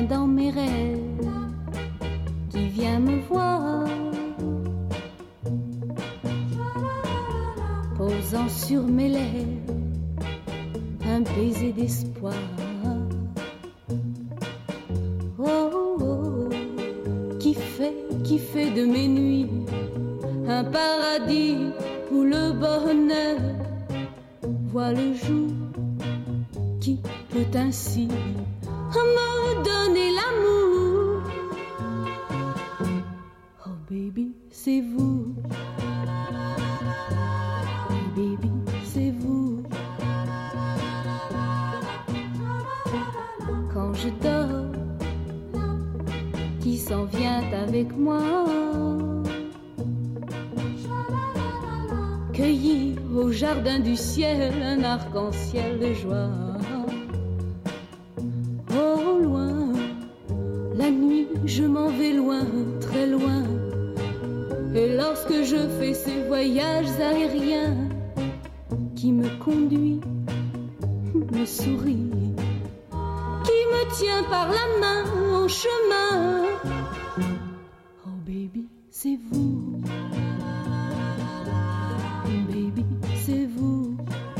vient dans mes rêves, qui vient me voir, posant sur mes lèvres un baiser d'espoir. Oh, oh, qui fait de mes nuits un paradis où le bonheur voit le jour, qui peut ainsi me donner l'amour. Oh baby, c'est vous. Oh baby, c'est vous. Quand je dors, qui s'en vient avec moi, cueillir au jardin du ciel un arc-en-ciel de joie. Au loin, la nuit, je m'en vais loin, très loin. Et lorsque je fais ces voyages aériens qui me conduit, me sourit, qui me tient par la main en chemin. Oh baby, c'est vous. Baby, c'est vous.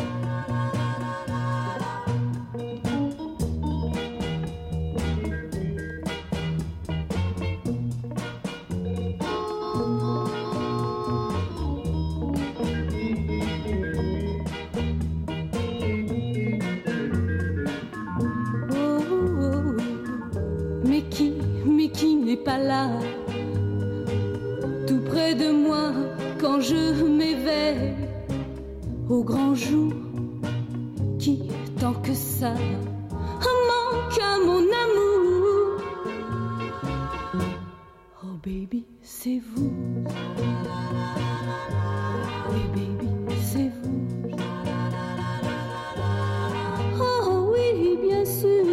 Mais qui n'est pas là, tout près de moi quand je m'éveille au grand jour, qui tant que ça manque à mon amour. Oh baby, c'est vous. Oui baby, c'est vous. Oh oui, bien sûr.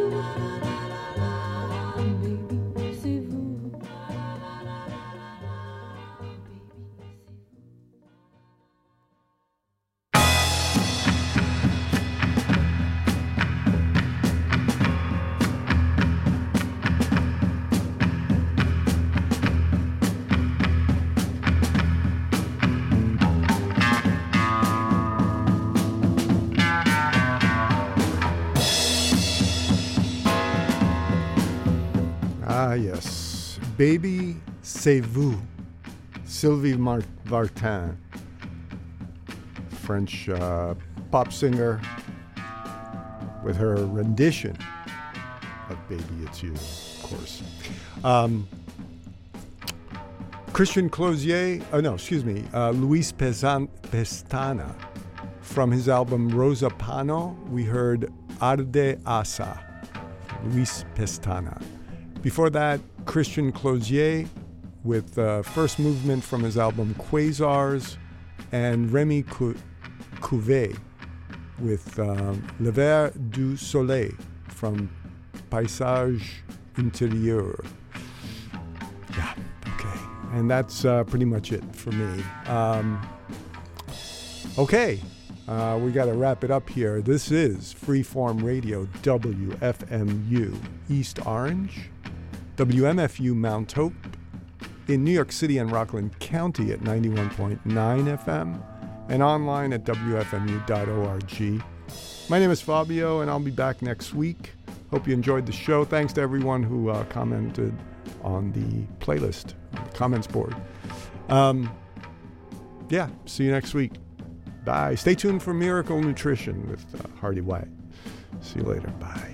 Ah, yes. Baby, c'est vous. Sylvie Vartan, French pop singer, with her rendition of Baby, It's You, of course. Christian Clozier, Luis Pestana. From his album Rosa Pano, we heard Arde Asa, Luis Pestana. Before that, Christian Clozier with first movement from his album Quasars, and Rémi Couvet with Le Ver du Soleil from Paysage Intérieur. Yeah, okay. And that's pretty much it for me. Okay, we got to wrap it up here. This is Freeform Radio, WFMU East Orange, WMFU Mount Hope, in New York City and Rockland County at 91.9 FM, and online at WFMU.org. My name is Fabio, and I'll be back next week. Hope you enjoyed the show. Thanks to everyone who commented on the playlist, on the comments board. Yeah, see you next week. Bye. Stay tuned for Miracle Nutrition with Hardy White. See you later. Bye.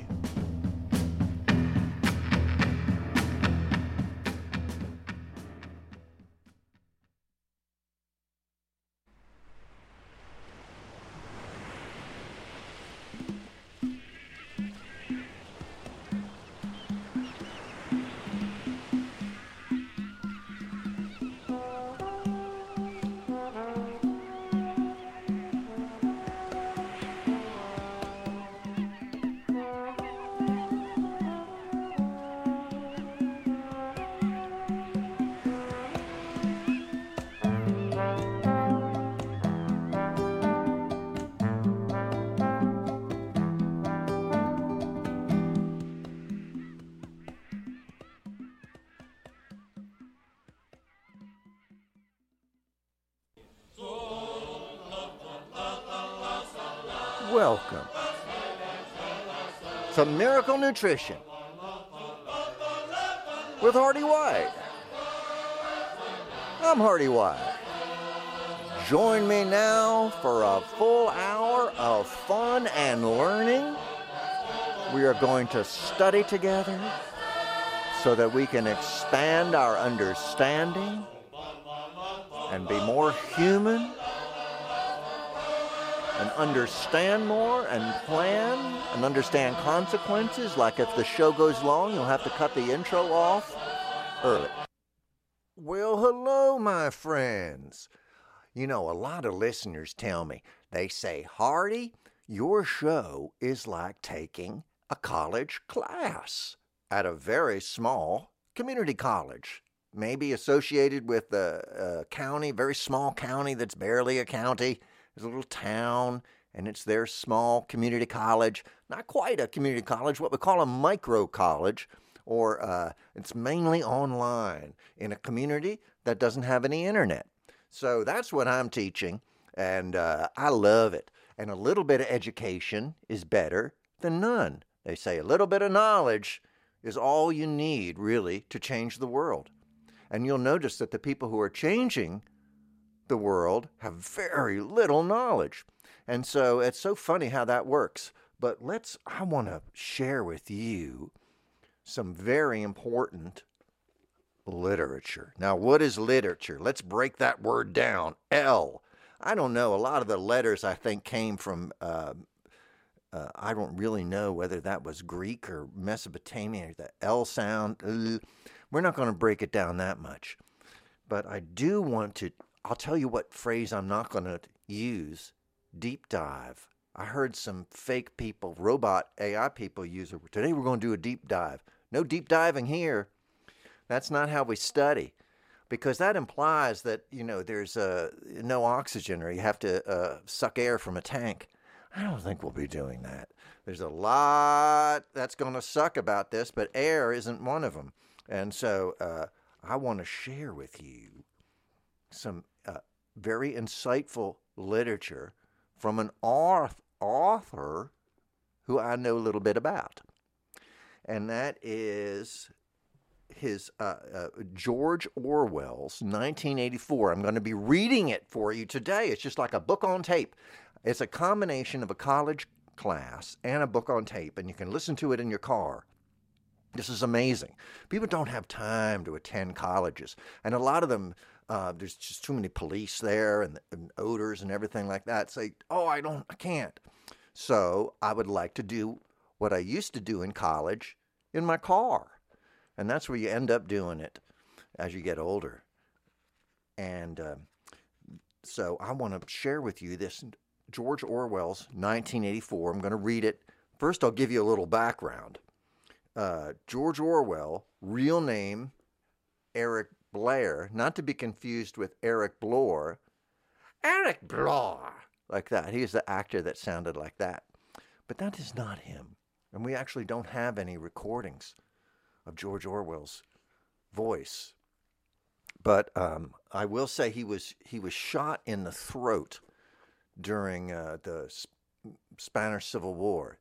welcome to Miracle Nutrition with Hardy White. I'm Hardy White. Join me now for a full hour of fun and learning. We are going to study together so that we can expand our understanding and be more human and understand more and plan and understand consequences. Like if the show goes long, you'll have to cut the intro off early. Well, hello, my friends. You know, a lot of listeners tell me, they say, Hardy, your show is like taking a college class at a very small community college, maybe associated with a county, very small county that's barely a county. There's a little town, and it's their small community college. Not quite a community college, what we call a micro college, or it's mainly online in a community that doesn't have any internet. So that's what I'm teaching, and I love it. And a little bit of education is better than none. They say a little bit of knowledge is all you need, really, to change the world. And you'll notice that the people who are changing the world have very little knowledge. And so it's so funny how that works. But I want to share with you some very important literature. Now, what is literature? Let's break that word down. L. I don't know. A lot of the letters, I think, came from, I don't really know whether that was Greek or Mesopotamian, the L sound. We're not going to break it down that much. But I do want to, I'll tell you what phrase I'm not going to use. Deep dive. I heard some fake people, robot AI people use it. Today we're going to do a deep dive. No deep diving here. That's not how we study. Because that implies that, you know, there's no oxygen or you have to suck air from a tank. I don't think we'll be doing that. There's a lot that's going to suck about this, but air isn't one of them. And so I want to share with you some very insightful literature from an author who I know a little bit about. And that is his George Orwell's 1984. I'm going to be reading it for you today. It's just like a book on tape. It's a combination of a college class and a book on tape, and you can listen to it in your car. This is amazing. People don't have time to attend colleges, and a lot of them, there's just too many police there and odors and everything like that. Say, oh, I can't. So I would like to do what I used to do in college in my car. And that's where you end up doing it as you get older. And so I want to share with you this George Orwell's 1984. I'm going to read it. First, I'll give you a little background. George Orwell, real name Eric Blair, not to be confused with Eric Blore. Eric Blore, like that. He's the actor that sounded like that. But that is not him. And we actually don't have any recordings of George Orwell's voice. But I will say he was shot in the throat during the Spanish Civil War.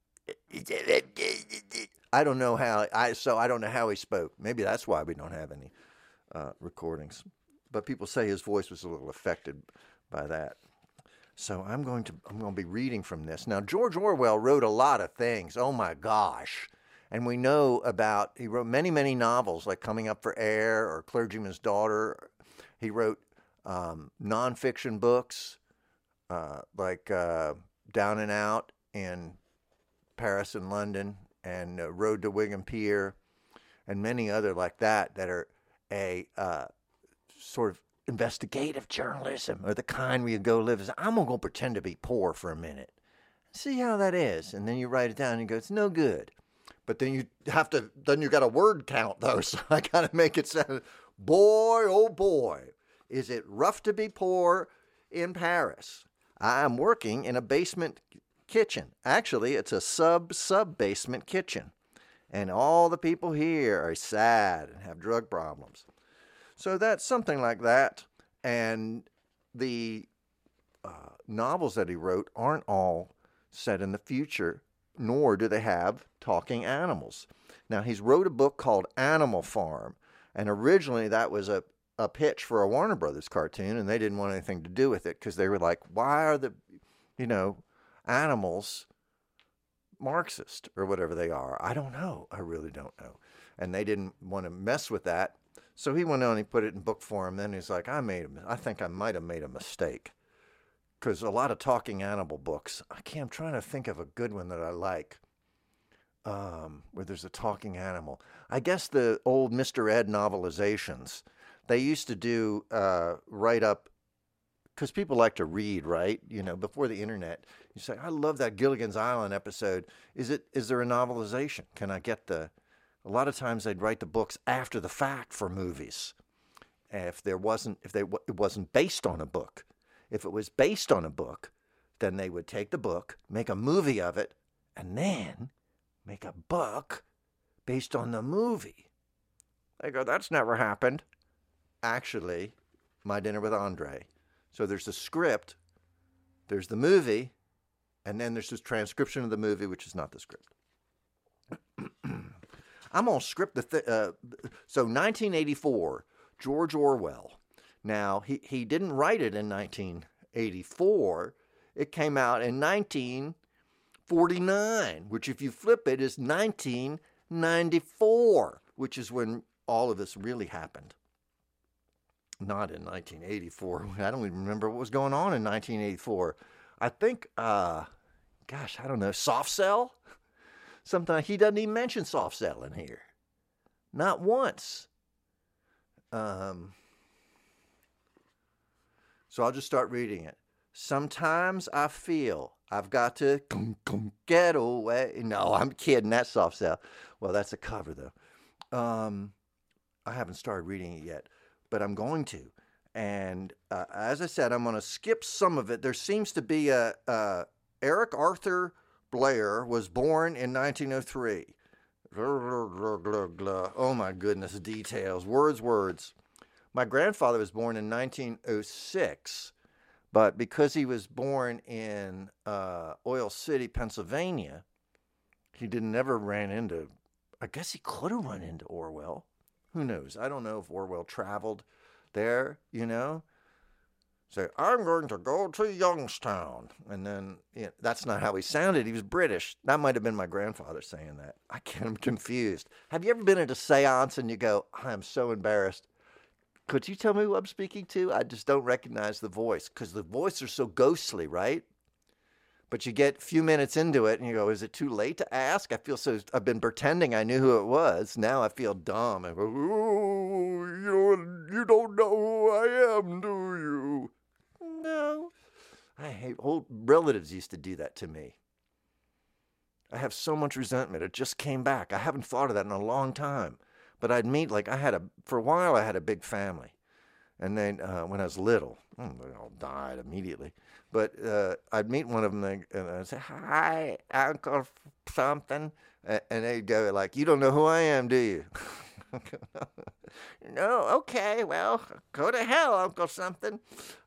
I don't know how I don't know how he spoke. Maybe that's why we don't have any recordings. But people say his voice was a little affected by that. So I'm going to be reading from this. Now, George Orwell wrote a lot of things. Oh my gosh. And we know he wrote many, many novels like Coming Up for Air or Clergyman's Daughter. He wrote nonfiction books like Down and Out in Paris and London and Road to Wigan Pier and many other like that are a sort of investigative journalism or the kind where you go live. I'm going to go pretend to be poor for a minute. See how that is. And then you write it down and you go, it's no good. But then you got a word count though. So I got to make it sound, boy, oh boy, is it rough to be poor in Paris. I'm working in a basement kitchen. Actually, it's a sub-basement kitchen. And all the people here are sad and have drug problems. So that's something like that. And the novels that he wrote aren't all set in the future, nor do they have talking animals. Now, he's wrote a book called Animal Farm, and originally that was a pitch for a Warner Brothers cartoon, and they didn't want anything to do with it because they were like, why are the, animals Marxist or whatever they are? I don't know. I really don't know. And they didn't want to mess with that. So he went on and he put it in book form. Then he's like, I think I might have made a mistake. Because a lot of talking animal books, I'm trying to think of a good one that I like, where there's a talking animal. I guess the old Mr. Ed novelizations, they used to do write up, because people like to read, right? Before the internet, you say, I love that Gilligan's Island episode. Is there a novelization? Can I get a lot of times they'd write the books after the fact for movies. If it wasn't based on a book. If it was based on a book, then they would take the book, make a movie of it, and then make a book based on the movie. They go, that's never happened. Actually, My Dinner with Andre. So there's the script, there's the movie, and then there's this transcription of the movie, which is not the script. I'm going to script so 1984, George Orwell. Now, he didn't write it in 1984. It came out in 1949, which if you flip it is 1994, which is when all of this really happened. Not in 1984. I don't even remember what was going on in 1984. I think, I don't know, Soft Cell? Sometimes he doesn't even mention Soft Cell in here. Not once. So I'll just start reading it. Sometimes I feel I've got to get away. No, I'm kidding. That's Soft Cell. Well, that's a cover, though. I haven't started reading it yet, but I'm going to. And as I said, I'm going to skip some of it. There seems to be Eric Arthur Blair was born in 1903. Oh, my goodness, details. Words. My grandfather was born in 1906, but because he was born in Oil City, Pennsylvania, he never ran into, I guess he could have run into Orwell. Who knows? I don't know if Orwell traveled there, Say, I'm going to go to Youngstown. And then, that's not how he sounded. He was British. That might have been my grandfather saying that. I'm confused. Have you ever been at a seance and you go, I am so embarrassed. Could you tell me who I'm speaking to? I just don't recognize the voice because the voices are so ghostly, right? But you get a few minutes into it and you go, is it too late to ask? I've been pretending I knew who it was. Now I feel dumb. I go, you don't know who I am, do you? No. I hate old relatives used to do that to me. I have so much resentment. It just came back. I haven't thought of that in a long time. But I'd meet, for a while I had a big family. And then when I was little, they all died immediately. But I'd meet one of them and I'd say, hi, Uncle something. And they'd go you don't know who I am, do you? No, okay, well, go to hell, Uncle something.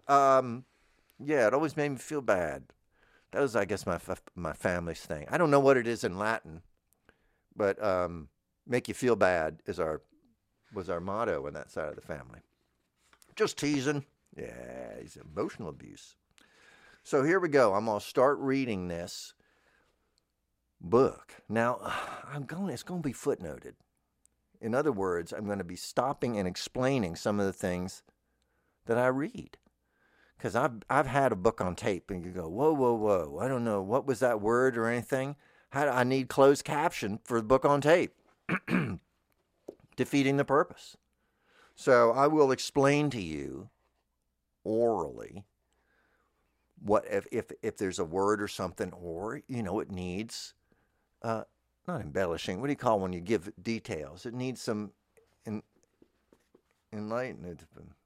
It always made me feel bad. That was, I guess, my family's thing. I don't know what it is in Latin, but make you feel bad was our motto on that side of the family. Just teasing. Yeah, it's emotional abuse. So here we go. I'm going to start reading this book. Now, it's going to be footnoted. In other words, I'm going to be stopping and explaining some of the things that I read. Because I've had a book on tape, and you go, whoa, I don't know, what was that word or anything? I need closed caption for the book on tape. Defeating the purpose. So I will explain to you orally what if there's a word or something, or it needs not embellishing. What do you call when you give details? It needs some enlightenment.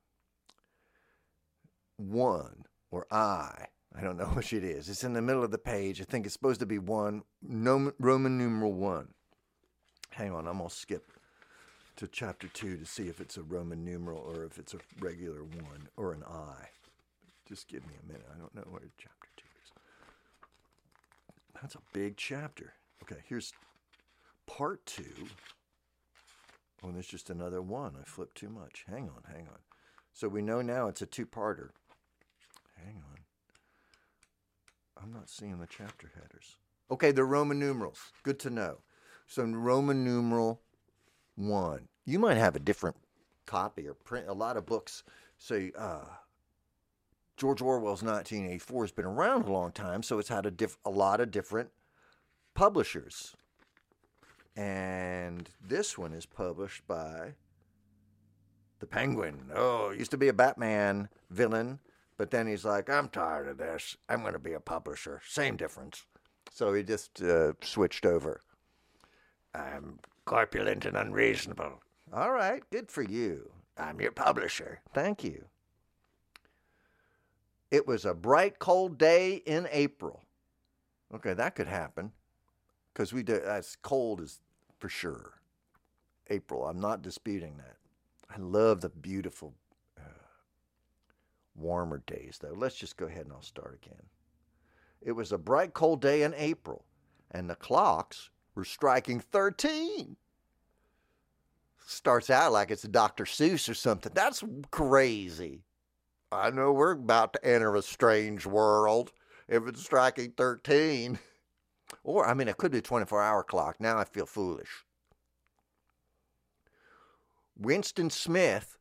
One or I don't know which it is. It's in the middle of the page. I think it's supposed to be one, Roman numeral 1. Hang on, I'm going to skip to chapter 2 to see if it's a Roman numeral or if it's a regular 1 or an I. Just give me a minute. I don't know where chapter 2 is. That's a big chapter. Okay, here's part 2. Oh, there's just another one. I flipped too much. Hang on. So we know now it's a 2-parter. Hang on. I'm not seeing the chapter headers. Okay, the Roman numerals. Good to know. So Roman numeral 1. You might have a different copy or print. A lot of books say George Orwell's 1984 has been around a long time, so it's had a lot of different publishers. And this one is published by the Penguin. Oh, used to be a Batman villain, but then he's like, I'm tired of this. I'm going to be a publisher. Same difference. So he just switched over. I'm corpulent and unreasonable. All right, good for you. I'm your publisher. Thank you. It was a bright, cold day in April. Okay, that could happen. Because as cold as for sure. April, I'm not disputing that. I love the beautiful, warmer days, though. Let's just go ahead and I'll start again. It was a bright, cold day in April, and the clocks were striking 13. Starts out like it's a Dr. Seuss or something. That's crazy. I know we're about to enter a strange world if it's striking 13. Or, it could be a 24-hour clock. Now I feel foolish. Winston Smith.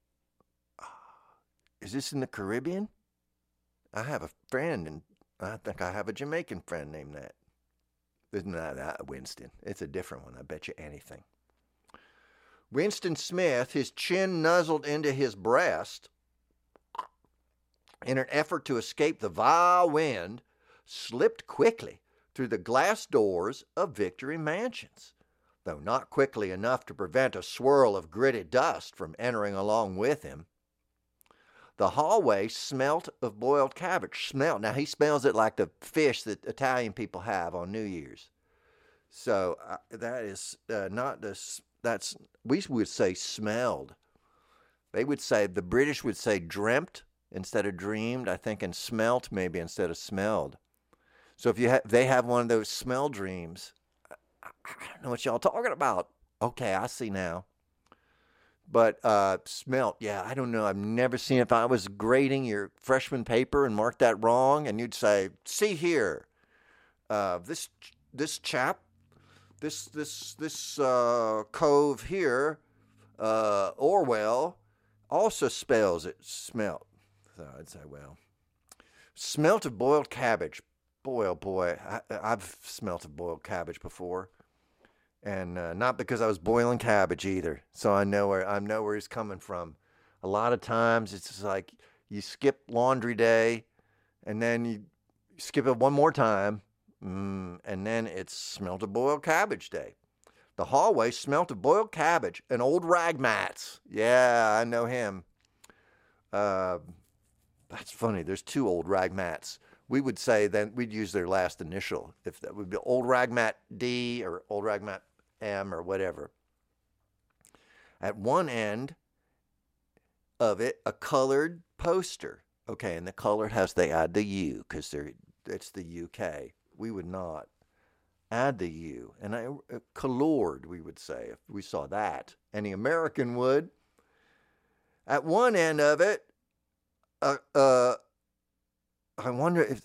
Is this in the Caribbean? I have a friend, and I think I have a Jamaican friend named that. Isn't that Winston? It's a different one. I bet you anything. Winston Smith, his chin nuzzled into his breast, in an effort to escape the vile wind, slipped quickly through the glass doors of Victory Mansions, though not quickly enough to prevent a swirl of gritty dust from entering along with him. The hallway smelt of boiled cabbage. Now he smells it like the fish that Italian people have on New Year's. So that is not this. We would say smelled. They would say, the British would say dreamt instead of dreamed, I think, and smelt maybe instead of smelled. So if they have one of those smell dreams, I don't know what y'all talking about. Okay, I see now. But smelt, yeah, I don't know. I've never seen it. If I was grading your freshman paper and marked that wrong, and you'd say, see here, this chap, this cove here, Orwell, also spells it smelt. So I'd say, well, smelt of boiled cabbage. Boy, oh boy, I've smelt of boiled cabbage before. And not because I was boiling cabbage either. So I know where he's coming from. A lot of times it's just like you skip laundry day and then you skip it one more time. And then it's smelt of boiled cabbage day. The hallway smelt of boiled cabbage and old Ragmats. Yeah, I know him. That's funny. There's 2 old Ragmats. We would say then we'd use their last initial. If that would be old Ragmat D or old Ragmat M or whatever. At one end of it, a colored poster. Okay, and the colored they add the U because it's the UK. We would not add the U. And colored, we would say, if we saw that. Any American would. At one end of it, I wonder if,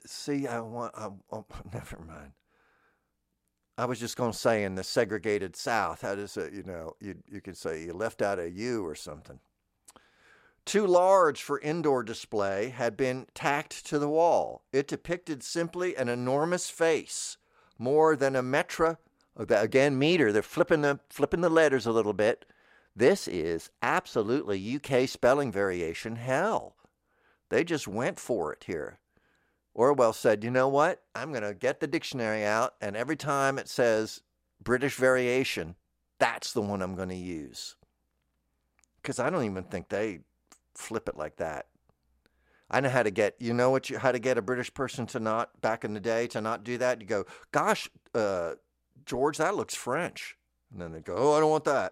never mind. I was just going to say in the segregated South, how does it, you could say you left out a U or something. Too large for indoor display had been tacked to the wall. It depicted simply an enormous face, more than a metra, again, meter. They're flipping the letters a little bit. This is absolutely UK spelling variation hell. They just went for it here. Orwell said, you know what? I'm going to get the dictionary out, and every time it says British variation, that's the one I'm going to use. Because I don't even think they flip it like that. I know how to get, how to get a British person to not, back in the day, to not do that? You go, gosh, George, that looks French. And then they go, oh, I don't want that.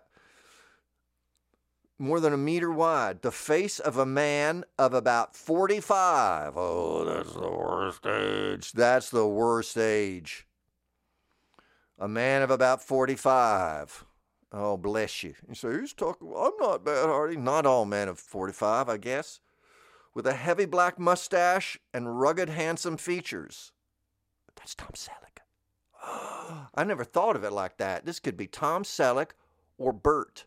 More than a meter wide, the face of a man of about 45. Oh, that's the worst age. That's the worst age. A man of about 45. Oh, bless you. You say, who's talking? Well, I'm not bad, Hardy. Not all men of 45, I guess. With a heavy black mustache and rugged, handsome features. That's Tom Selleck. I never thought of it like that. This could be Tom Selleck or Burt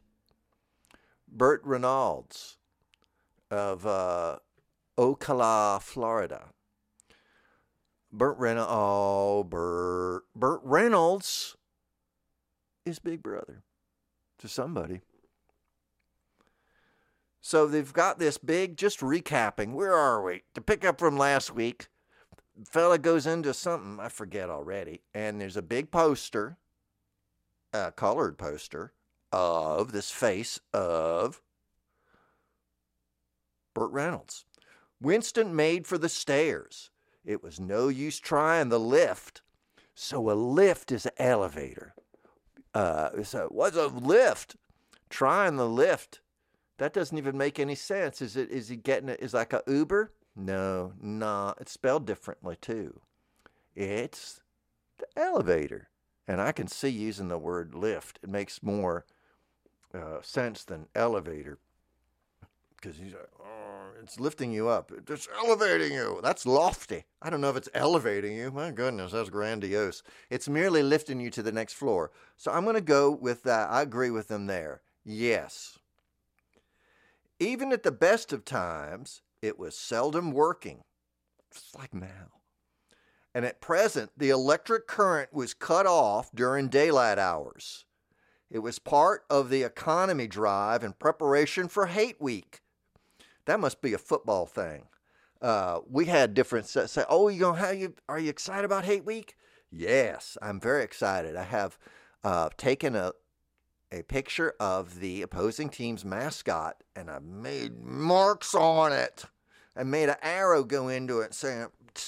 Reynolds of Ocala, Florida. Burt Reynolds is Big Brother to somebody. So they've got this big, just recapping. Where are we? To pick up from last week, fella goes into something, I forget already, and there's a big poster, a colored poster, of this face of Burt Reynolds. Winston made for the stairs. It was no use trying the lift. So a lift is an elevator. So what's a lift? Trying the lift. That doesn't even make any sense. Is he getting it? Is like a Uber? No, it's spelled differently too. It's the elevator. And I can see using the word lift. It makes more sense than elevator. Because he's like, oh, it's lifting you up. It's elevating you. That's lofty. I don't know if it's elevating you. My goodness, that's grandiose. It's merely lifting you to the next floor. So I'm going to go with that. I agree with them there. Yes. Even at the best of times, it was seldom working. Just like now. And at present, the electric current was cut off during daylight hours. It was part of the economy drive in preparation for Hate Week. That must be a football thing. We had different sets. Say, oh, are you excited about Hate Week? Yes, I'm very excited. I have taken a picture of the opposing team's mascot, and I made marks on it. I made an arrow go into it saying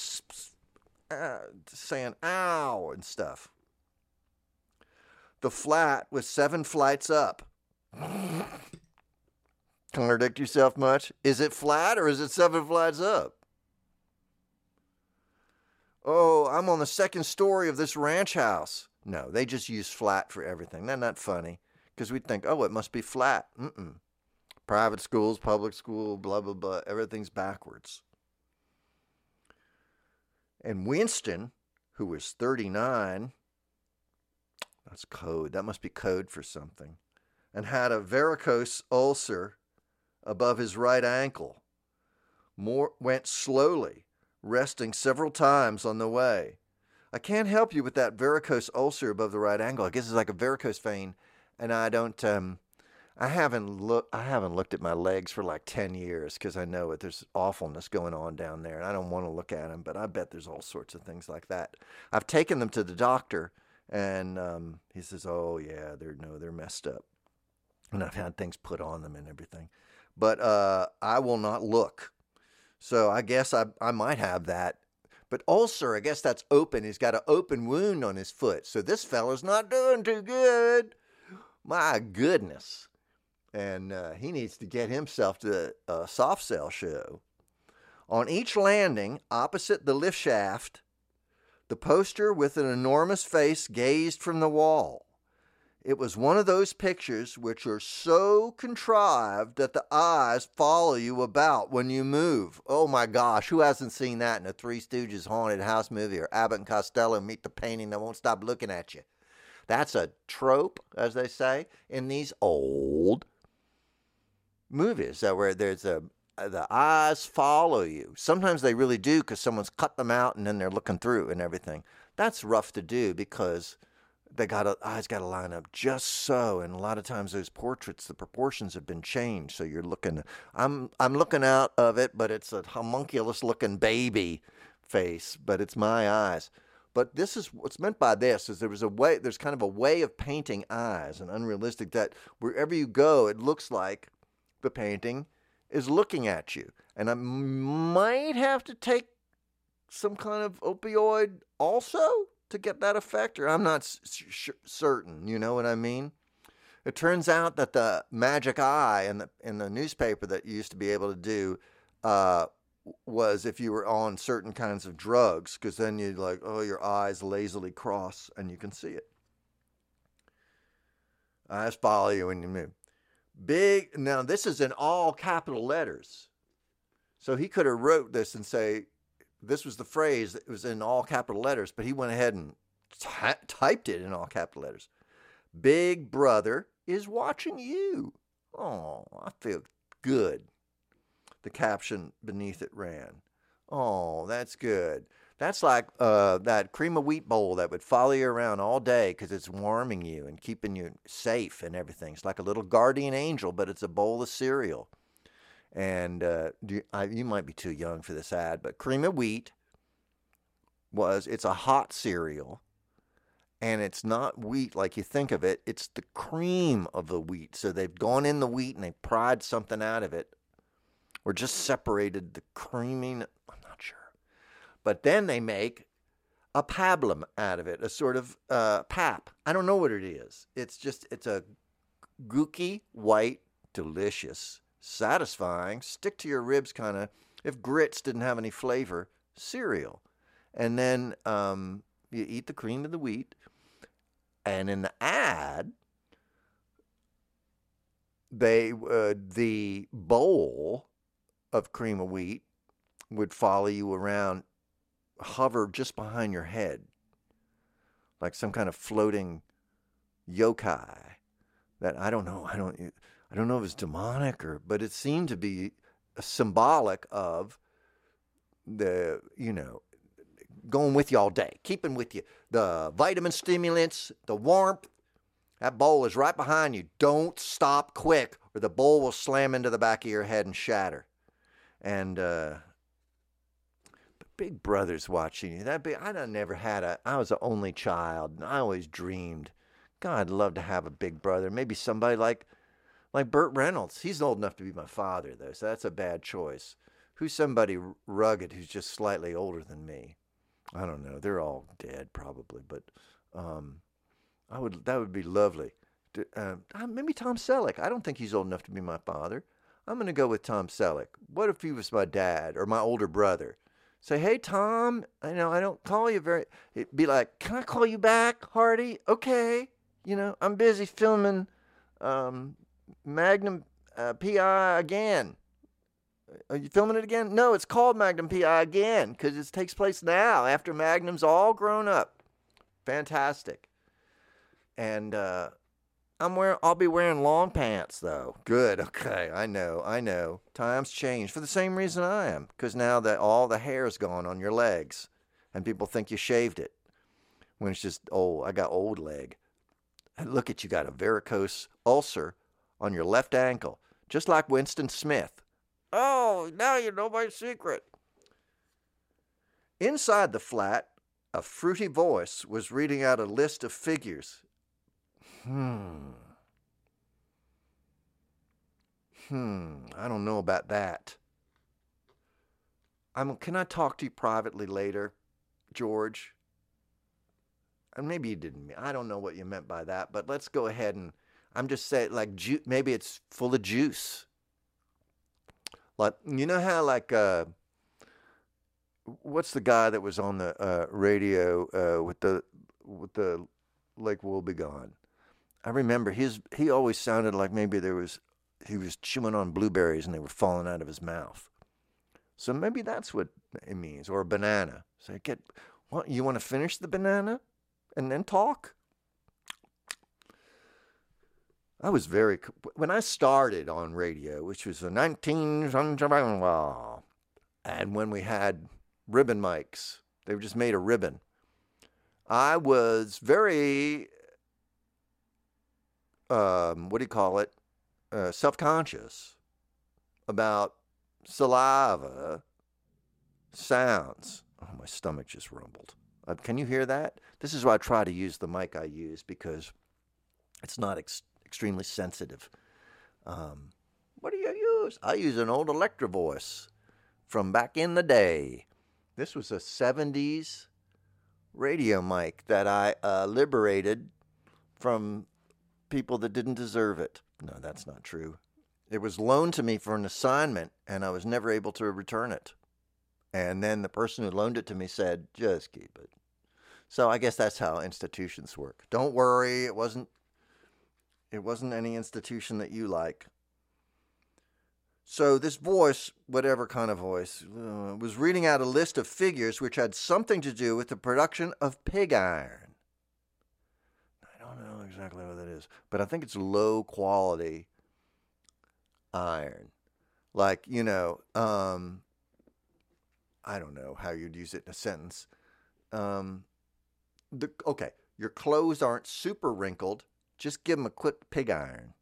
ow and stuff. The flat was 7 flights up. Contradict yourself much? Is it flat or is it 7 flights up? Oh, I'm on the 2nd story of this ranch house. No, they just use flat for everything. That's not funny. Because we'd think, oh, it must be flat. Private schools, public school, blah, blah, blah. Everything's backwards. And Winston, who was 39, that's code. That must be code for something. And had a varicose ulcer above his right ankle. Went slowly, resting several times on the way. I can't help you with that varicose ulcer above the right ankle. I guess it's like a varicose vein. And I don't, I haven't looked at my legs for like 10 years because I know there's awfulness going on down there. And I don't want to look at them, but I bet there's all sorts of things like that. I've taken them to the doctor, and he says, oh, yeah, they're messed up. And I've had things put on them and everything. But I will not look. So I guess I might have that. But ulcer, I guess that's open. He's got an open wound on his foot. So this fella's not doing too good. My goodness. And he needs to get himself to a soft cell show. On each landing, opposite the lift shaft, the poster with an enormous face gazed from the wall. It was one of those pictures which are so contrived that the eyes follow you about when you move. Oh my gosh, who hasn't seen that in a Three Stooges haunted house movie or Abbott and Costello meet the painting that won't stop looking at you? That's a trope, as they say, in these old movies where there's the eyes follow you. Sometimes they really do because someone's cut them out and then they're looking through and everything. That's rough to do because eyes got to line up just so, and a lot of times those portraits, the proportions have been changed. So you're looking. I'm looking out of it, but it's a homunculus-looking baby face, but it's my eyes. But this is what's meant by this is there's kind of a way of painting eyes, and unrealistic that wherever you go, it looks like the painting is looking at you. And I might have to take some kind of opioid also to get that effect, or I'm not certain, you know what I mean? It turns out that the magic eye in the newspaper that you used to be able to do was if you were on certain kinds of drugs, because then you'd like, oh, your eyes lazily cross and you can see it. I just follow you when you move. Big, now this is in all capital letters. So he could have wrote this and say, this was the phrase that was in all capital letters, but he went ahead and typed it in all capital letters. Big brother is watching you. Oh, I feel good. The caption beneath it ran, oh, that's good. That's like that cream of wheat bowl that would follow you around all day because it's warming you and keeping you safe and everything. It's like a little guardian angel, but it's a bowl of cereal. And you might be too young for this ad, but cream of wheat it's a hot cereal. And it's not wheat like you think of it. It's the cream of the wheat. So they've gone in the wheat and they pried something out of it. Or just separated the creaming. I'm not sure. But then they make a pablum out of it. A sort of pap. I don't know what it is. It's a gooky, white, delicious, satisfying, stick to your ribs kind of, if grits didn't have any flavor, cereal. And then you eat the cream of the wheat. And in the ad, the bowl of cream of wheat would follow you around, hover just behind your head, like some kind of floating yokai. That I don't know if it's demonic but it seemed to be symbolic of the going with you all day, keeping with you. The vitamin stimulants, the warmth, that bowl is right behind you. Don't stop quick or the bowl will slam into the back of your head and shatter. And Big Brother's watching you. I was the only child, and I always dreamed, God, I'd love to have a big brother. Maybe somebody like Burt Reynolds. He's old enough to be my father, though, so that's a bad choice. Who's somebody rugged who's just slightly older than me? I don't know. They're all dead probably, but that would be lovely. Maybe Tom Selleck. I don't think he's old enough to be my father. I'm going to go with Tom Selleck. What if he was my dad or my older brother? Say, hey, Tom, I don't call you it'd be like, can I call you back, Hardy? Okay. I'm busy filming Magnum P.I. again. Are you filming it again? No, it's called Magnum P.I. again because it takes place now after Magnum's all grown up. Fantastic. And I'll be wearing long pants though. Good. Okay. I know. Times change for the same reason I am. Because now that all the hair's gone on your legs and people think you shaved it. When it's just, I got old leg. And look at you, got a varicose ulcer on your left ankle. Just like Winston Smith. Oh, now you know my secret. Inside the flat, a fruity voice was reading out a list of figures. I don't know about that. Can I talk to you privately later, George? And maybe you didn't. I don't know what you meant by that, but let's go ahead and I'm just saying, like, maybe it's full of juice. Like, you know how, like, what's the guy that was on the radio with the Lake Wobegon? I remember he always sounded like maybe he was chewing on blueberries and they were falling out of his mouth. So maybe that's what it means. Or a banana. So you want to finish the banana and then talk? When I started on radio, which was the 19, and when we had ribbon mics, they were just made of ribbon. I was very, self-conscious about saliva sounds. Oh, my stomach just rumbled. Can you hear that? This is why I try to use the mic I use because it's not extremely sensitive. What do you use? I use an old Electro Voice from back in the day. This was a 70s radio mic that I liberated from people that didn't deserve it. No, that's not true. It was loaned to me for an assignment, and I was never able to return it. And then the person who loaned it to me said, just keep it. So I guess that's how institutions work. Don't worry, it wasn't It wasn't any institution that you like. So this voice, whatever kind of voice, was reading out a list of figures which had something to do with the production of pig iron. I don't know exactly what that is, but I think it's low quality iron. Like, I don't know how you'd use it in a sentence. Okay, your clothes aren't super wrinkled. Just give them a quick pig iron.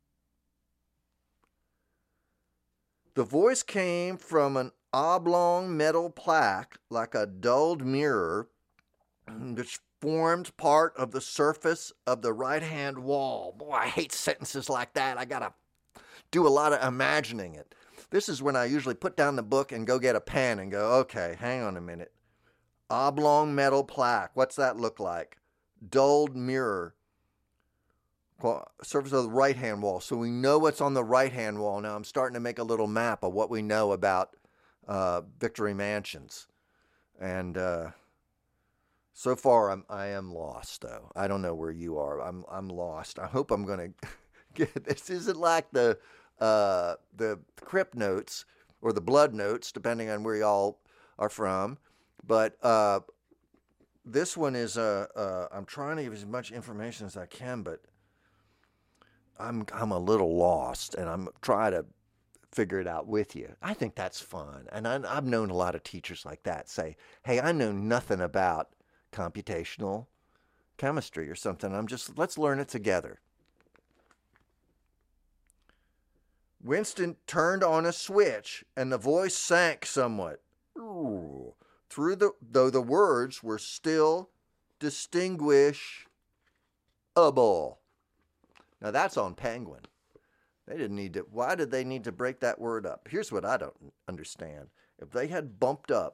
The voice came from an oblong metal plaque, like a dulled mirror, which formed part of the surface of the right-hand wall. Boy, I hate sentences like that. I gotta do a lot of imagining it. This is when I usually put down the book and go get a pen and go, okay, hang on a minute. Oblong metal plaque. What's that look like? Dulled mirror. Surface of the right-hand wall. So we know what's on the right-hand wall. Now I'm starting to make a little map of what we know about Victory Mansions. And so far I am lost, though. I don't know where you are. I'm lost. I hope I'm going to get this. Isn't like the crypt notes or the blood notes, depending on where y'all are from. But this one is I'm trying to give as much information as I can, but I'm a little lost, and I'm trying to figure it out with you. I think that's fun, and I've known a lot of teachers like that say, "Hey, I know nothing about computational chemistry or something. Let's learn it together." Winston turned on a switch, and the voice sank somewhat. Though the words were still distinguishable. Now that's on Penguin. They didn't need to. Why did they need to break that word up? Here's what I don't understand. If they had bumped up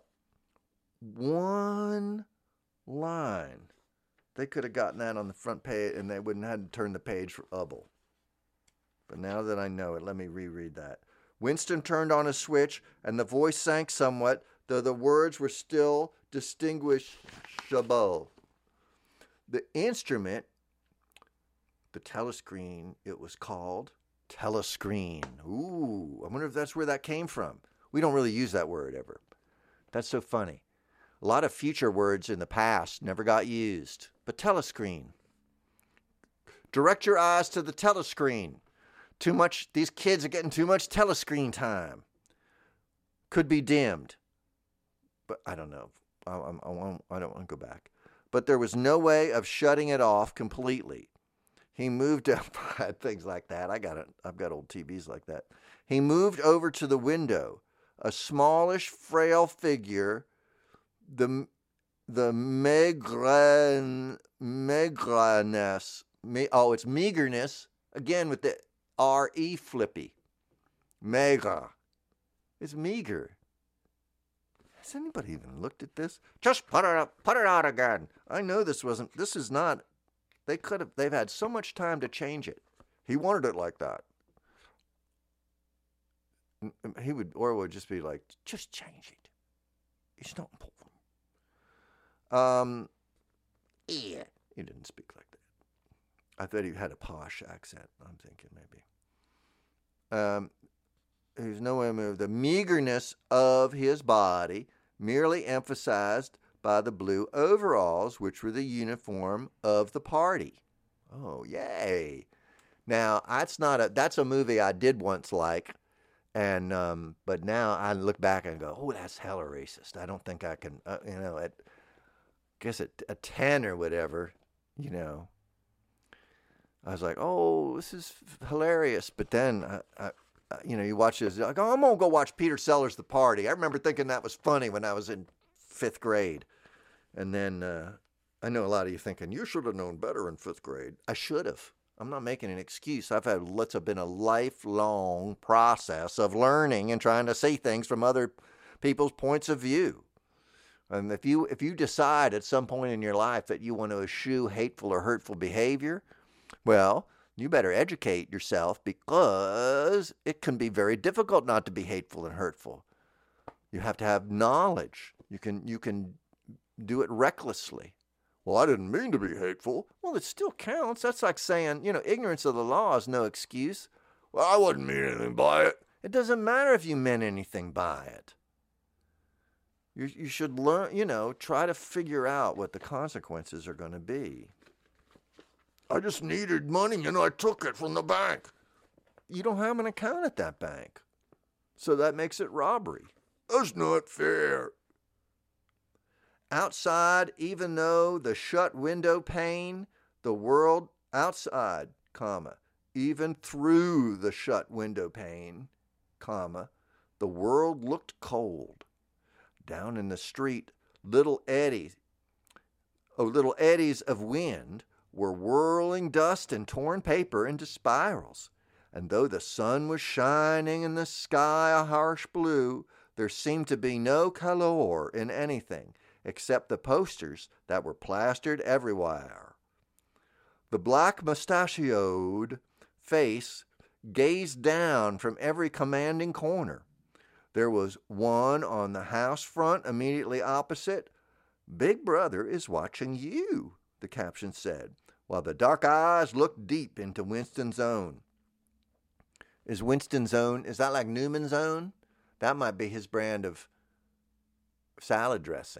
one line, they could have gotten that on the front page, and they wouldn't have had to turn the page for Ubble. But now that I know it, let me reread that. Winston turned on a switch, and the voice sank somewhat, though the words were still distinguishable. The instrument, the telescreen, it was called telescreen. Ooh, I wonder if that's where that came from. We don't really use that word ever. That's so funny. A lot of future words in the past never got used. But telescreen. Direct your eyes to the telescreen. Too much, these kids are getting too much telescreen time. Could be dimmed. But I don't know. I don't want to go back. But there was no way of shutting it off completely. He moved up, things like that. I've got old TVs like that. He moved over to the window. A smallish, frail figure, the meagerness. It's meagerness, again with the R-E flippy. Maigre. It's meager. Has anybody even looked at this? Just put it out again. I know this is not, they've had so much time to change it. He wanted it like that. Orwell would just be like, just change it. It's not important. Yeah. He didn't speak like that. I thought he had a posh accent. I'm thinking maybe. There's no way to move. The meagerness of his body, merely emphasized by the blue overalls, which were the uniform of the party. Oh, yay. Now, that's a movie I did once like, and but now I look back and go, oh, that's hella racist. I don't think I can, at 10 or whatever, I was like, oh, this is hilarious. But then, you watch this, like, oh, I'm going to go watch Peter Sellers' The Party. I remember thinking that was funny when I was in 5th grade. And then I know a lot of you thinking, you should have known better in 5th grade. I should have. I'm not making an excuse. It's been a lifelong process of learning and trying to see things from other people's points of view. And if you decide at some point in your life that you want to eschew hateful or hurtful behavior, well, you better educate yourself, because it can be very difficult not to be hateful and hurtful. You have to have knowledge. You can do it recklessly Well, I didn't mean to be hateful. Well, it still counts. That's like saying, ignorance of the law is no excuse. Well, I wouldn't mean anything by it. It doesn't matter if you meant anything by it. You should learn, try to figure out what the consequences are going to be. I just needed money and I took it from the bank. You don't have an account at that bank. So that makes it robbery. That's not fair. Outside, even though the shut window pane, the world outside, even through the shut window pane, the world looked cold. Down in the street, little eddies of wind were whirling dust and torn paper into spirals. And though the sun was shining and the sky a harsh blue, there seemed to be no color in anything except the posters that were plastered everywhere. The black mustachioed face gazed down from every commanding corner. There was one on the house front immediately opposite. Big Brother is watching you, the caption said, while the dark eyes looked deep into Winston's own. Is Winston's own, is that like Newman's own? That might be his brand of salad dressing.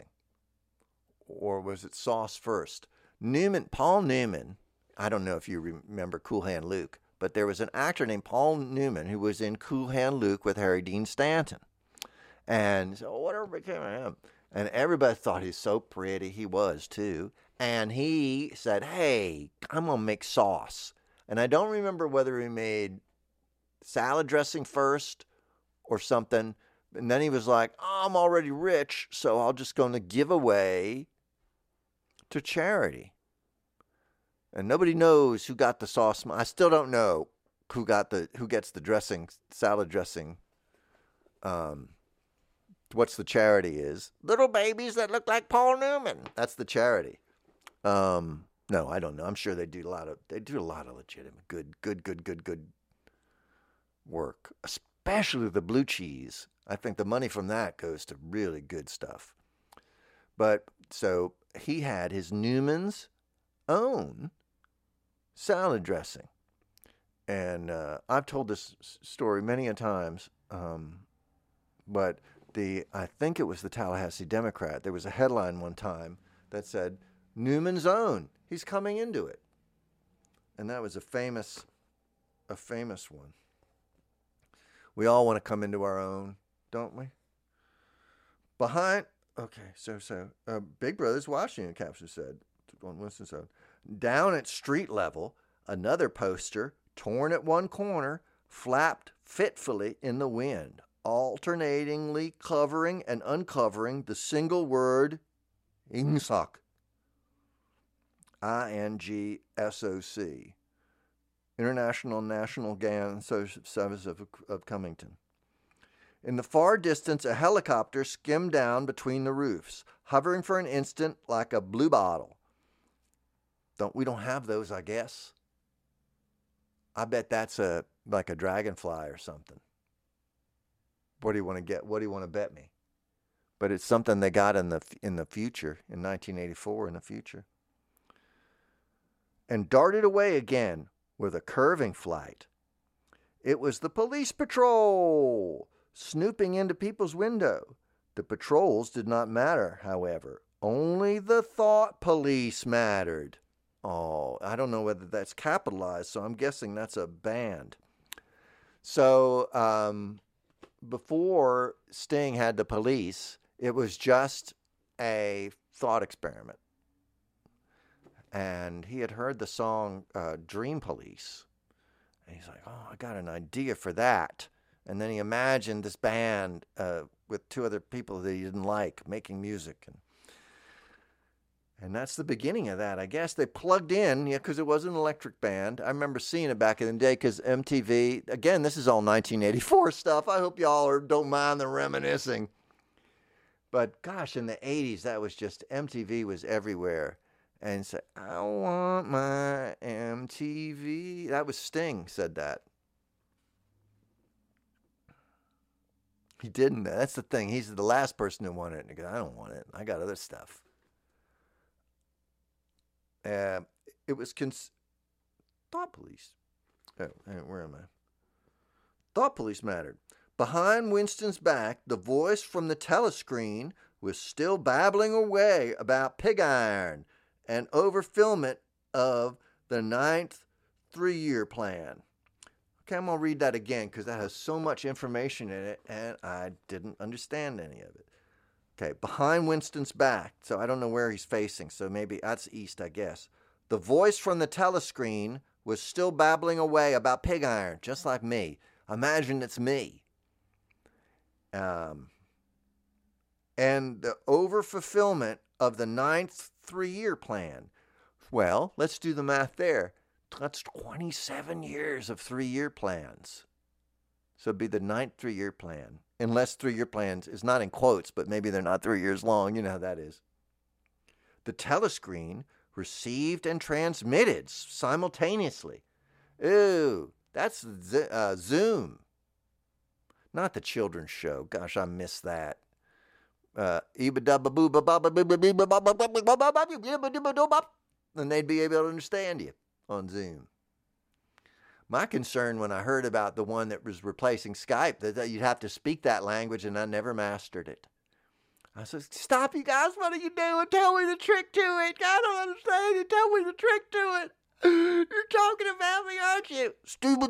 Or was it sauce first? Paul Newman, I don't know if you remember Cool Hand Luke, but there was an actor named Paul Newman who was in Cool Hand Luke with Harry Dean Stanton. And so whatever became of him. And everybody thought he's so pretty. He was too. And he said, hey, I'm going to make sauce. And I don't remember whether he made salad dressing first or something. And then he was like, I'm already rich, so I'm just going to give away to charity. And nobody knows who got the sauce. I still don't know who gets the dressing, salad dressing. What's the charity is? Little babies that look like Paul Newman. That's the charity. No, I don't know. I'm sure they do a lot of legitimate good work, especially the blue cheese. I think the money from that goes to really good stuff. But so he had his Newman's own salad dressing. And I've told this story many a times, but I think it was the Tallahassee Democrat. There was a headline one time that said, Newman's own, he's coming into it. And that was a famous one. We all want to come into our own, don't we? Big Brother's watching, the caption said, on Winston's own. Down at street level, another poster, torn at one corner, flapped fitfully in the wind, alternatingly covering and uncovering the single word Ingsoc. INGSOC. International National Gang Service of Cummington. In the far distance, a helicopter skimmed down between the roofs, hovering for an instant like a blue bottle. We don't have those, I guess. I bet that's like a dragonfly or something. What do you want to get? What do you want to bet me? But it's something they got in the future, in 1984 in the future. And darted away again with a curving flight. It was the police patrol, snooping into people's window. The patrols did not matter, however. Only the thought police mattered. Oh, I don't know whether that's capitalized, so I'm guessing that's a band. So, before Sting had the police, it was just a thought experiment. And he had heard the song Dream Police. And he's like, oh, I got an idea for that. And then he imagined this band with two other people that he didn't like making music. And that's the beginning of that, I guess. They plugged in, because it was an electric band. I remember seeing it back in the day because MTV, again, this is all 1984 stuff. I hope y'all don't mind the reminiscing. But gosh, in the 80s, that was just, MTV was everywhere. And said, I want my MTV. That was Sting said that. He didn't. That's the thing. He's the last person who wanted it. And he goes, I don't want it. I got other stuff. It was Thought Police. Oh, where am I? Thought Police mattered. Behind Winston's back, the voice from the telescreen was still babbling away about pig iron and overfillment of the 9th 3-year plan. Okay, I'm going to read that again because that has so much information in it and I didn't understand any of it. Okay, behind Winston's back, so I don't know where he's facing, so maybe that's east, I guess. The voice from the telescreen was still babbling away about pig iron, just like me. Imagine it's me. And the overfulfillment of the 9th 3-year plan. Well, let's do the math there. That's 27 years of 3-year plans. So it'd be the 9th 3-year plan. Unless 3-year plans is not in quotes, but maybe they're not 3 years long. You know how that is. The telescreen received and transmitted simultaneously. Ooh, that's Zoom. Not the children's show. Gosh, I missed that. And they'd be able to understand you on Zoom. My concern when I heard about the one that was replacing Skype, that you'd have to speak that language, and I never mastered it. I said, stop, you guys, what are you doing? Tell me the trick to it. I don't understand it. Tell me the trick to it. You're talking about me, aren't you? Stupid.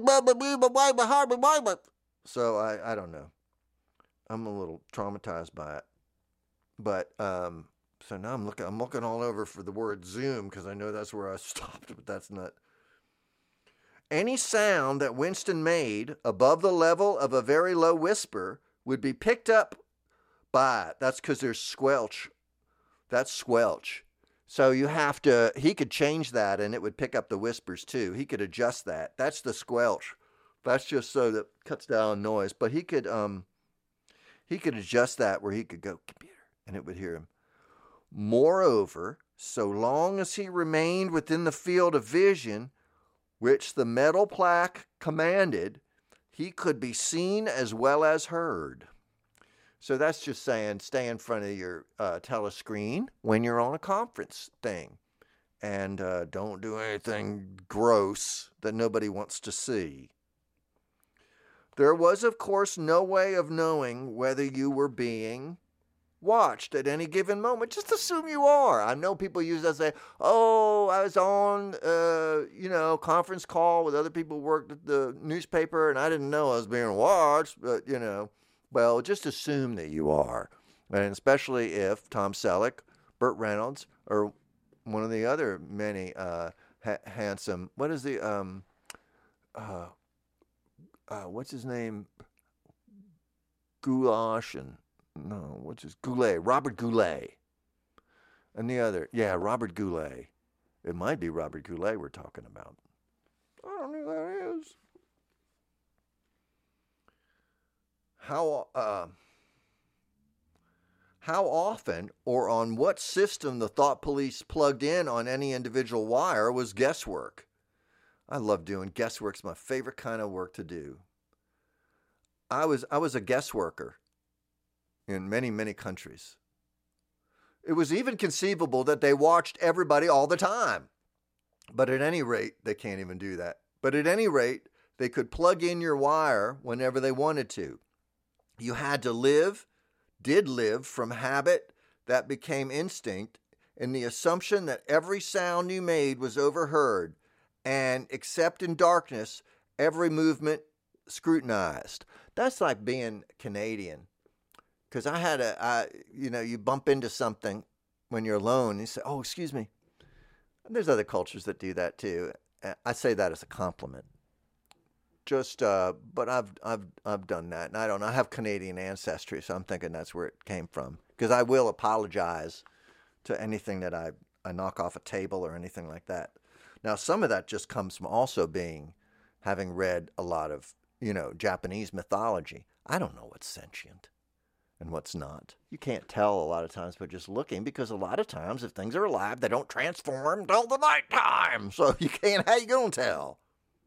So I don't know. I'm a little traumatized by it. But so now I'm looking all over for the word Zoom because I know that's where I stopped, but that's not. Any sound that Winston made above the level of a very low whisper would be picked up by it. That's because there's squelch. That's squelch. So he could change that and it would pick up the whispers too. He could adjust that. That's the squelch. That's just so that it cuts down noise. But he could adjust that where he could go, computer, and it would hear him. Moreover, so long as he remained within the field of vision, which the metal plaque commanded, he could be seen as well as heard. So that's just saying stay in front of your telescreen when you're on a conference thing. And don't do anything gross that nobody wants to see. There was, of course, no way of knowing whether you were being watched at any given moment. Just assume you are. I know people use that, say, oh, I was on, conference call with other people who worked at the newspaper and I didn't know I was being watched, but, well, just assume that you are. And especially if Tom Selleck, Burt Reynolds, or one of the other many handsome, what is the, what's his name? Robert Goulet. And the other, Robert Goulet. It might be Robert Goulet we're talking about. I don't know who that is. How often or on what system the Thought Police plugged in on any individual wire was guesswork. I love doing guesswork. It's my favorite kind of work to do. I was a guess worker in many, many countries. It was even conceivable that they watched everybody all the time. But at any rate, they can't even do that. But at any rate, they could plug in your wire whenever they wanted to. You had to did live from habit that became instinct in the assumption that every sound you made was overheard and, except in darkness, every movement scrutinized. That's like being Canadian. Because you bump into something when you're alone. And you say, oh, excuse me. And there's other cultures that do that too. I say that as a compliment. But I've done that. And I don't know. I have Canadian ancestry, so I'm thinking that's where it came from. Because I will apologize to anything that I knock off a table or anything like that. Now, some of that just comes from also having read a lot of, Japanese mythology. I don't know what's sentient and what's not. You can't tell a lot of times by just looking, because a lot of times if things are alive, they don't transform till the nighttime. So how you gonna tell?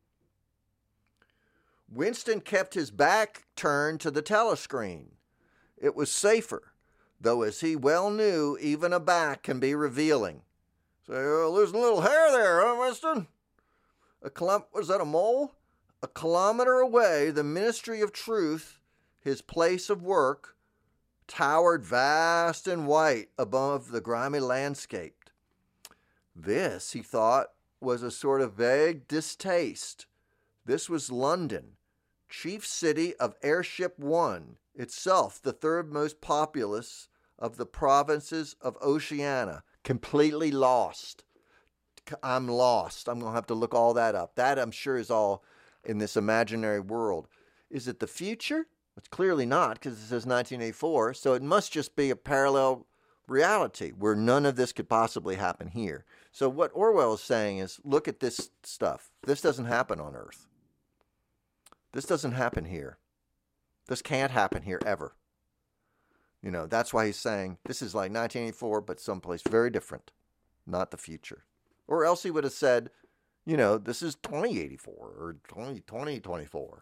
Winston kept his back turned to the telescreen. It was safer, though as he well knew, even a back can be revealing. Say, losing a little hair there, huh, Winston? Was that a mole? A kilometer away, the Ministry of Truth, his place of work, towered vast and white above the grimy landscape. This, he thought, was a sort of vague distaste. This was London, chief city of Airship One, itself the third most populous of the provinces of Oceania. Completely lost. I'm lost. I'm going to have to look all that up. That, I'm sure, is all in this imaginary world. Is it the future? It's clearly not, because it says 1984, so it must just be a parallel reality where none of this could possibly happen here. So what Orwell is saying is, look at this stuff. This doesn't happen on Earth. This doesn't happen here. This can't happen here ever. You know, that's why he's saying this is like 1984, but someplace very different, not the future. Or else he would have said, you know, this is 2084 or 2024.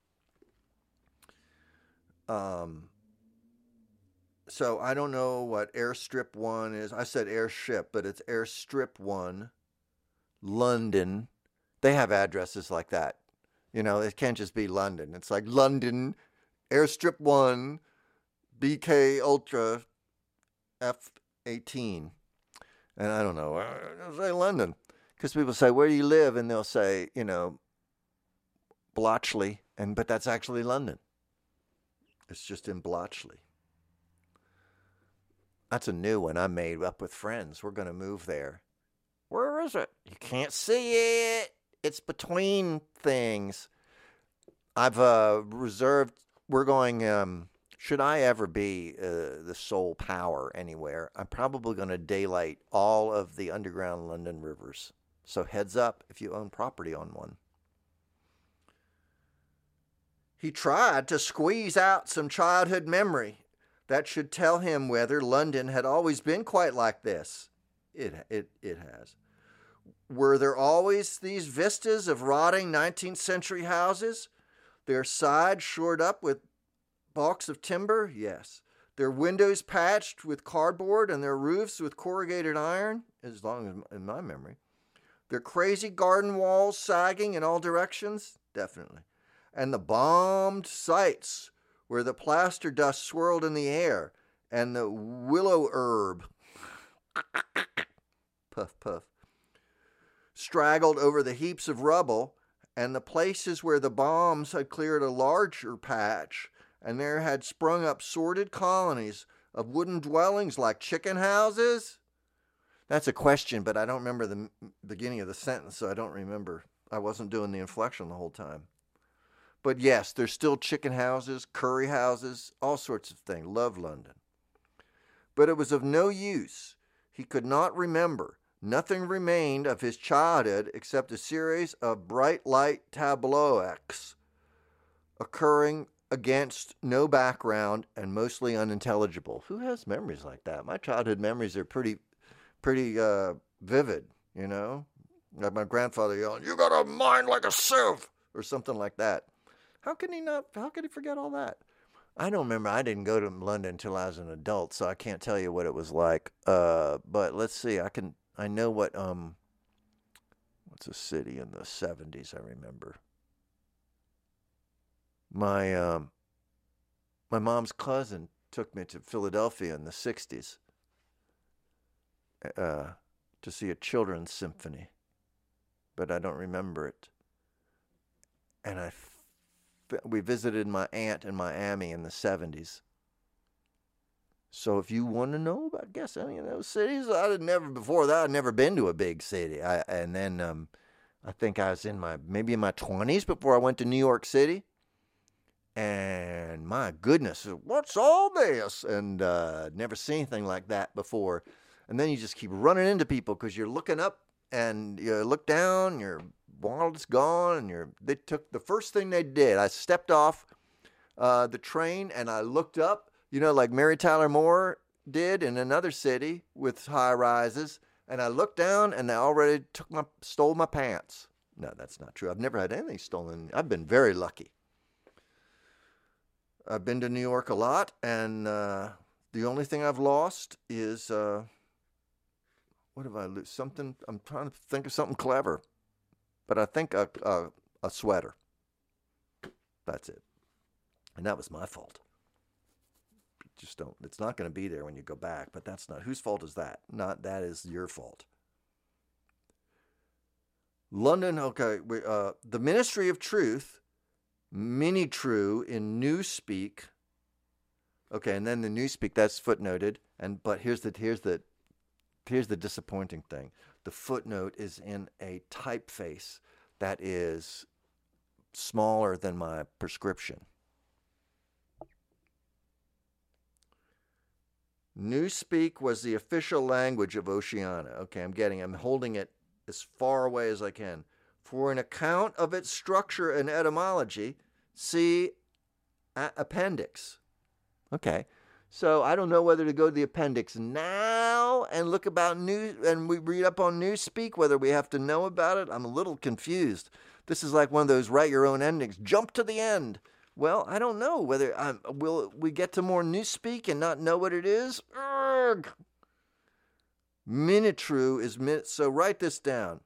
So I don't know what Airstrip 1 is. I said Airship, but it's Airstrip 1, London. They have addresses like that. You know, it can't just be London. It's like London, Airstrip 1, BK Ultra F-18. And I don't know. I'll say London. Because people say, where do you live? And they'll say, you know, Blotchley. But that's actually London. It's just in Blotchley. That's a new one I made up with friends. We're going to move there. Where is it? You can't see it. It's between things. I've reserved, we're going, should I ever be the sole power anywhere, I'm probably going to daylight all of the underground London rivers. So heads up if you own property on one. He tried to squeeze out some childhood memory that should tell him whether London had always been quite like this. It has. Were there always these vistas of rotting 19th century houses? Their sides shored up with balks of timber? Yes. Their windows patched with cardboard and their roofs with corrugated iron? As long as in my memory. Their crazy garden walls sagging in all directions? Definitely. And the bombed sites where the plaster dust swirled in the air and the willow herb puff puff straggled over the heaps of rubble, and the places where the bombs had cleared a larger patch, and there had sprung up sordid colonies of wooden dwellings like chicken houses? That's a question, but I don't remember the beginning of the sentence, so I don't remember. I wasn't doing the inflection the whole time. But yes, there's still chicken houses, curry houses, all sorts of things. Love London. But it was of no use. He could not remember. Nothing remained of his childhood except a series of bright light tableaux occurring against no background and mostly unintelligible. Who has memories like that? My childhood memories are pretty vivid, you know? Like my grandfather yelling, "You got a mind like a sieve," or something like that. How could he forget all that? I don't remember. I didn't go to London until I was an adult, so I can't tell you what it was like. But let's see. I know what, what's a city in the 70s I remember. My mom's cousin took me to Philadelphia in the 60s to see a children's symphony, but I don't remember it. And we visited my aunt in Miami in the 70s. So if you want to know about, I guess, any of those cities, I'd never been to a big city. I think I was maybe in my 20s before I went to New York City. And my goodness, what's all this? And never seen anything like that before. And then you just keep running into people because you're looking up and you look down, your wallet's gone, and they took the first thing they did. I stepped off the train and I looked up. You know, like Mary Tyler Moore did in another city with high rises. And I looked down and they already stole my pants. No, that's not true. I've never had anything stolen. I've been very lucky. I've been to New York a lot, and the only thing I've lost is what have I lose? Something, I'm trying to think of something clever. But I think a sweater. That's it. And that was my fault. Just don't, it's not going to be there when you go back, but that's not, whose fault is that? Not, that is your fault. London, okay, the Ministry of Truth, Minitrue in Newspeak. Okay, and then the Newspeak, that's footnoted, but here's the disappointing thing. The footnote is in a typeface that is smaller than my prescription. Newspeak was the official language of Oceania. Okay, I'm holding it as far away as I can. For an account of its structure and etymology, see appendix. Okay, so I don't know whether to go to the appendix now and look about and we read up on Newspeak, whether we have to know about it. I'm a little confused. This is like one of those write your own endings. Jump to the end. Well, I don't know whether will we get to more Newspeak and not know what it is. Urgh. Minitrue is so write this down.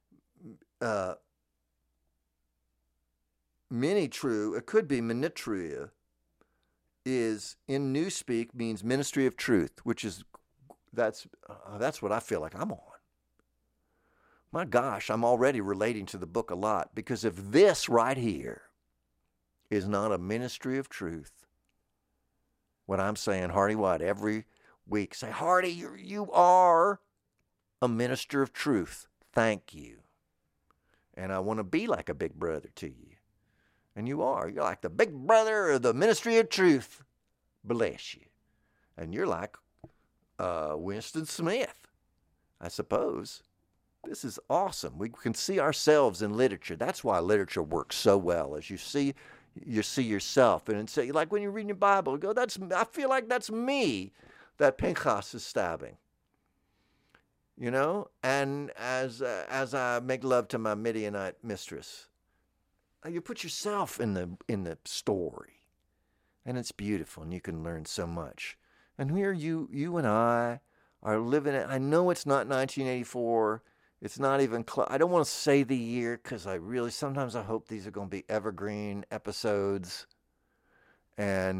Minitrue, it could be Minitria, is in Newspeak means Ministry of Truth, which is that's what I feel like I'm on. My gosh, I'm already relating to the book a lot, because if this right here is not a ministry of truth, what I'm saying, Hardy White, every week, say, Hardy, you are a minister of truth. Thank you. And I want to be like a big brother to you. And you are. You're like the big brother of the ministry of truth. Bless you. And you're like Winston Smith, I suppose. This is awesome. We can see ourselves in literature. That's why literature works so well, as you see yourself. And say, like when you read your Bible, you go, I feel like that's me that Pinchas is stabbing. You know? And as I make love to my Midianite mistress, you put yourself in the story. And it's beautiful, and you can learn so much. And here you and I are living it. I know it's not 1984. It's not even close. I don't want to say the year, because sometimes I hope these are going to be evergreen episodes. And,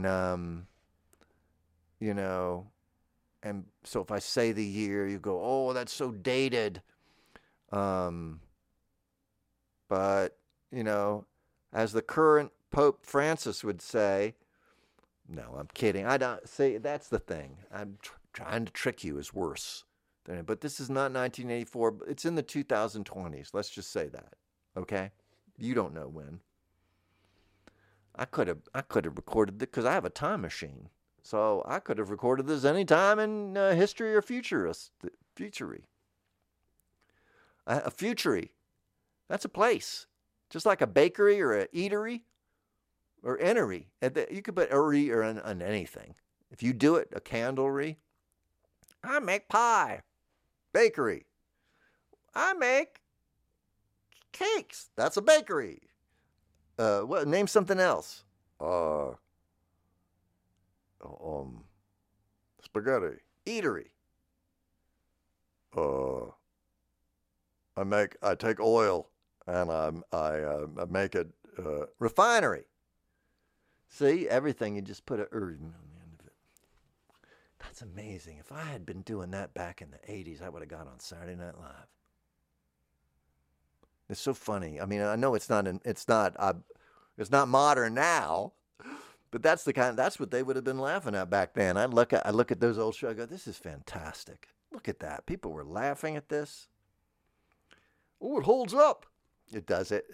and so if I say the year, you go, oh, that's so dated. But, as the current Pope Francis would say, no, I'm kidding. I don't say, that's the thing. I'm trying to trick you is worse. But this is not 1984. It's in the 2020s. Let's just say that. Okay? You don't know when. I could have recorded it because I have a time machine. So I could have recorded this any time in history or futury. A futury. That's a place. Just like a bakery or a eatery or eatery. You could put "ery" or on anything. If you do it, a candlery. I make pie. Bakery. I make cakes. That's a bakery. Name something else. Spaghetti. Eatery. I take oil and I make it refinery. See, everything you just put a on the end of it. That's amazing. If I had been doing that back in the 80s, I would have got on Saturday Night Live. It's so funny. I mean, I know it's not modern now, but that's what they would have been laughing at back then. I look at those old shows. I go, this is fantastic. Look at that. People were laughing at this. Oh, it holds up. It does it.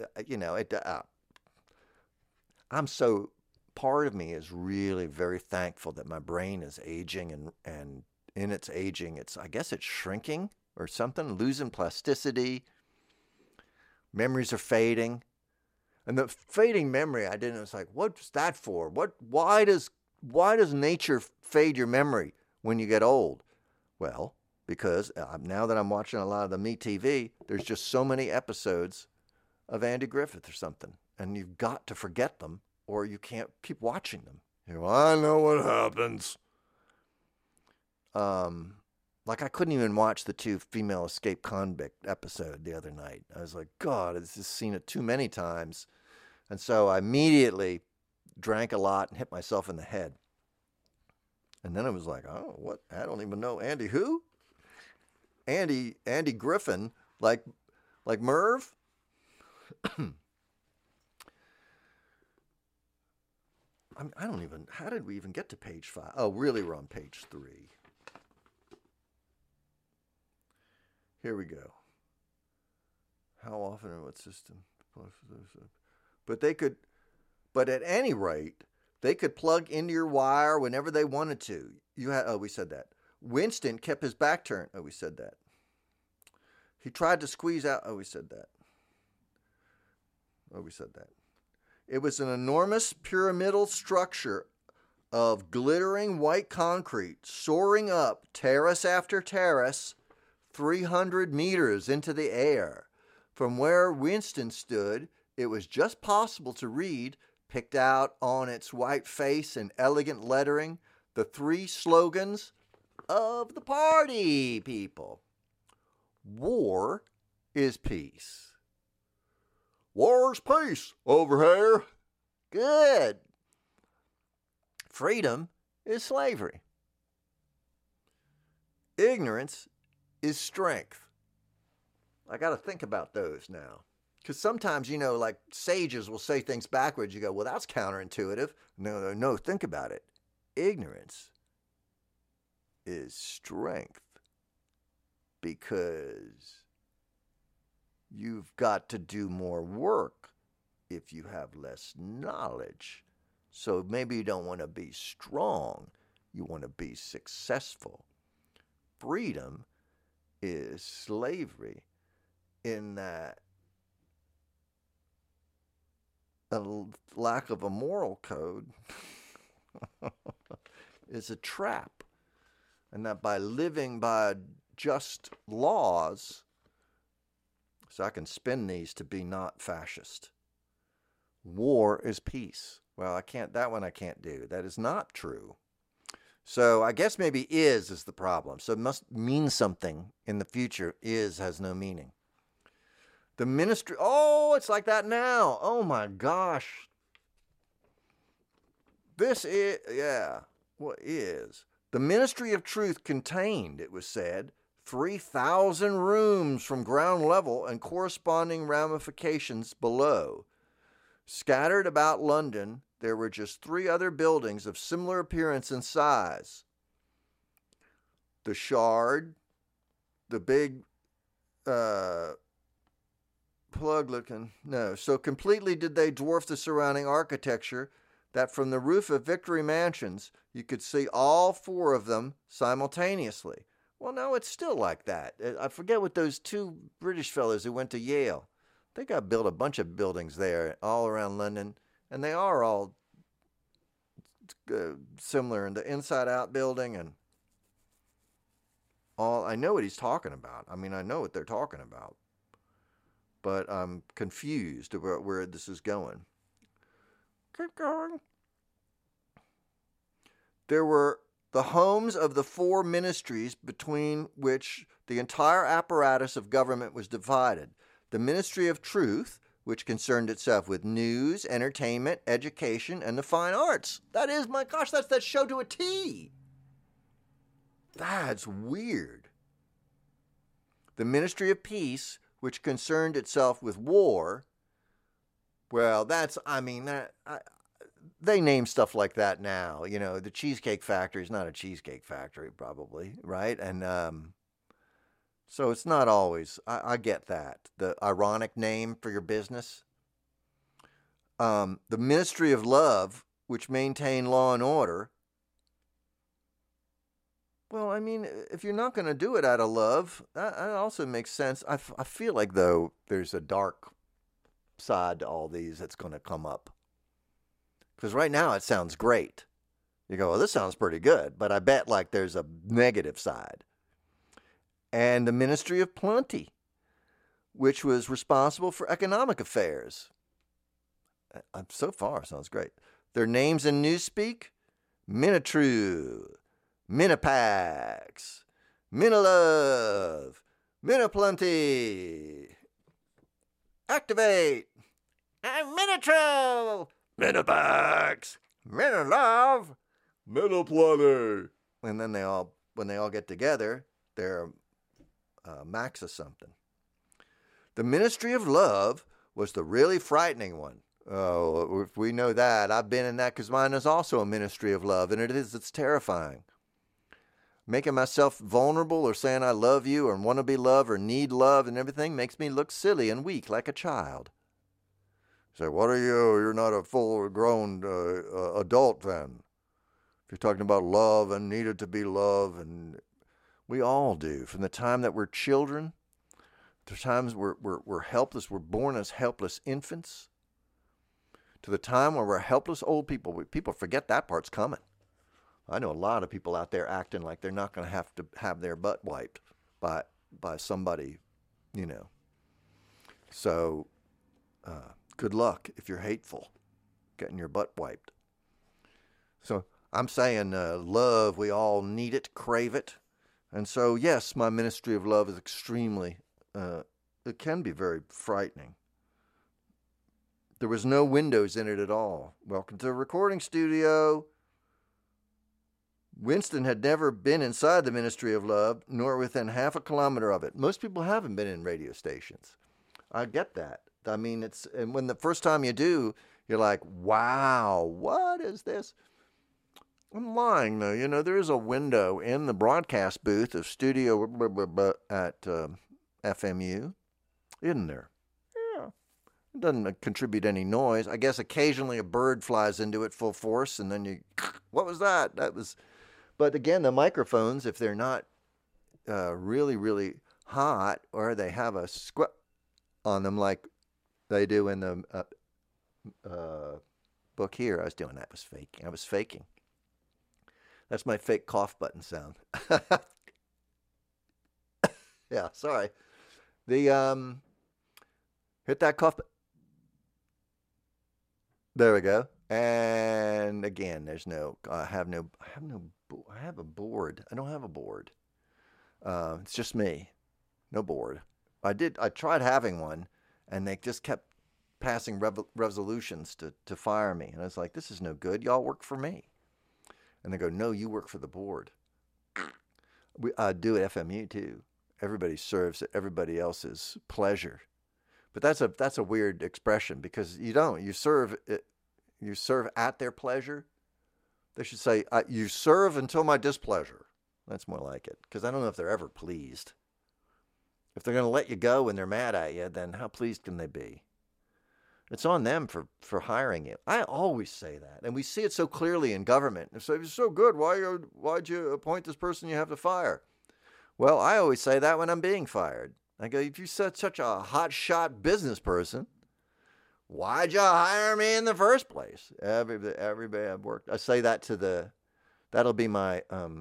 Part of me is really very thankful that my brain is aging, and in its aging, I guess it's shrinking or something, losing plasticity. Memories are fading. And the fading memory, it's like, what's that for? Why does nature fade your memory when you get old? Well, because now that I'm watching a lot of the MeTV, there's just so many episodes of Andy Griffith or something, and you've got to forget them, or you can't keep watching them. I know what happens. Like, I couldn't even watch the 2 female escape convict episode the other night. I was like, God, I've just seen it too many times. And so I immediately drank a lot and hit myself in the head. And then it was like, oh, what? I don't even know. Andy who? Andy Griffin, like Merv? I don't even, how did we even get to page 5? Oh, really, we're on page 3. Here we go. How often and what system? But at any rate, they could plug into your wire whenever they wanted to. We said that. Winston kept his back turned. Oh, we said that. He tried to squeeze out. Oh, we said that. Oh, we said that. It was an enormous pyramidal structure of glittering white concrete soaring up terrace after terrace, 300 meters into the air. From where Winston stood, it was just possible to read, picked out on its white face in elegant lettering, the 3 slogans of the party people. War is peace. War's peace over here. Good. Freedom is slavery. Ignorance is strength. I got to think about those now. Because sometimes, like sages will say things backwards. You go, well, that's counterintuitive. No, think about it. Ignorance is strength. Because you've got to do more work if you have less knowledge. So maybe you don't want to be strong. You want to be successful. Freedom is slavery in that a lack of a moral code is a trap. And that by living by just laws, so I can spin these to be not fascist. War is peace. Well, I can't do. That is not true. So I guess maybe is the problem. So it must mean something in the future. Has no meaning. The ministry, it's like that now. Oh my gosh. This is, what is? The ministry of truth contained, it was said, 3,000 rooms from ground level and corresponding ramifications below. Scattered about London, there were just 3 other buildings of similar appearance and size. The Shard, the big so completely did they dwarf the surrounding architecture that from the roof of Victory Mansions, you could see all 4 of them simultaneously. Well, no, it's still like that. I forget what those 2 British fellows who went to Yale. I think I built a bunch of buildings there all around London, and they are all similar in the inside-out building and all. I know what he's talking about. I mean, I know what they're talking about, but I'm confused about where this is going. Keep going. There were the homes of the 4 ministries between which the entire apparatus of government was divided. The Ministry of Truth, which concerned itself with news, entertainment, education, and the fine arts. That's that show to a T. That's weird. The Ministry of Peace, which concerned itself with war. Well, they name stuff like that now. The Cheesecake Factory is not a cheesecake factory, probably, right? And so it's not always, I get that. The ironic name for your business. The Ministry of Love, which maintained law and order. Well, I mean, if you're not going to do it out of love, that also makes sense. I feel like, though, there's a dark side to all these that's going to come up. Because right now it sounds great. You go, well, this sounds pretty good. But I bet there's a negative side. And the Ministry of Plenty, which was responsible for economic affairs. So far, sounds great. Their names in Newspeak: Minitru, Minipax, Men of love. Men of plenty. Activate. I'm men of trouble. Men of bugs. Men of love. Men of plenty. And then when they all get together, they're max of something. The ministry of love was the really frightening one. Oh, if we know that. I've been in that because mine is also a ministry of love, and it's terrifying. Making myself vulnerable or saying I love you or want to be loved or need love and everything makes me look silly and weak like a child. Say, what are you? You're not a full-grown adult then. If you're talking about love and needed to be loved, and we all do. From the time that we're children, to times we're helpless, we're born as helpless infants, to the time where we're helpless old people. People forget that part's coming. I know a lot of people out there acting like they're not going to have their butt wiped by somebody, you know. So, good luck if you're hateful, getting your butt wiped. So I'm saying love, we all need it, crave it. And so, yes, my ministry of love is extremely, it can be very frightening. There was no windows in it at all. Welcome to the recording studio. Winston had never been inside the ministry of love, nor within half a kilometer of it. Most people haven't been in radio stations. I get that. I mean, and when the first time you do, you're like, wow, what is this? I'm lying, though. You know, there is a window in the broadcast booth of studio at FMU, isn't there? Yeah. It doesn't contribute any noise. I guess occasionally a bird flies into it full force, and then what was that? That was... But again, the microphones, if they're not really, really hot, or they have a squat on them like they do in the book here. I was doing that. I was faking. That's my fake cough button sound. Yeah, sorry. The hit that cough button. There we go. And again, I have a board. I don't have a board. It's just me. No board. I tried having one, and they just kept passing resolutions to fire me. And I was like, this is no good. Y'all work for me. And they go, no, you work for the board. I do at FMU too. Everybody serves at everybody else's pleasure. But that's a weird expression, because you don't. You serve at their pleasure. They should say, you serve until my displeasure. That's more like it, because I don't know if they're ever pleased. If they're going to let you go when they're mad at you, then how pleased can they be? It's on them for hiring you. I always say that, and we see it so clearly in government. If it's so good, why'd you appoint this person you have to fire? Well, I always say that when I'm being fired. I go, if you're such a hotshot business person, why'd you hire me in the first place? Everybody I've worked. I say that that'll be my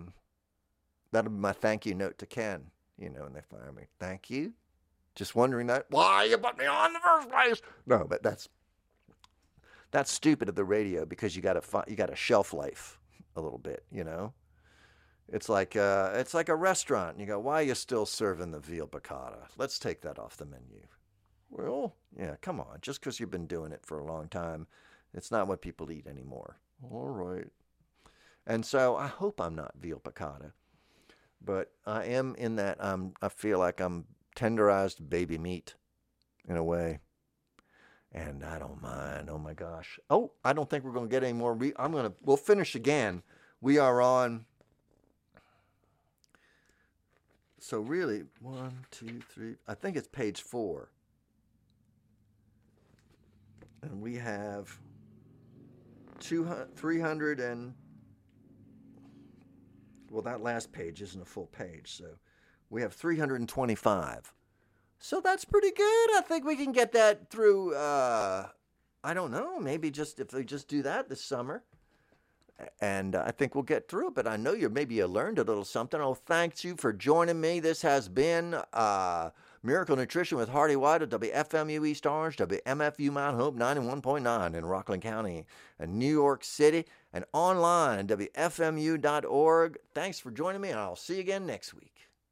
thank you note to Ken. You know, when they fire me, thank you. Just wondering why you put me on in the first place. No, but that's stupid of the radio, because you got a shelf life a little bit. You know, it's like a restaurant. You go, why are you still serving the veal piccata? Let's take that off the menu. Well, yeah, come on. Just because you've been doing it for a long time, it's not what people eat anymore. All right. And so I hope I'm not veal piccata, but I am in that I feel like I'm tenderized baby meat in a way. And I don't mind. Oh, my gosh. Oh, I don't think we're going to get any more. We'll finish again. We are on. So really, 1, 2, 3. I think it's page 4. And we have 300 and, well, that last page isn't a full page, so we have 325. So that's pretty good. I think we can get that through, I don't know, maybe if they just do that this summer. And I think we'll get through it, but I know maybe you learned a little something. Oh, thanks you for joining me. This has been Miracle Nutrition with Hardy White at WFMU East Orange, WMFU Mount Hope 91.9 in Rockland County and New York City, and online at WFMU.org. Thanks for joining me, and I'll see you again next week.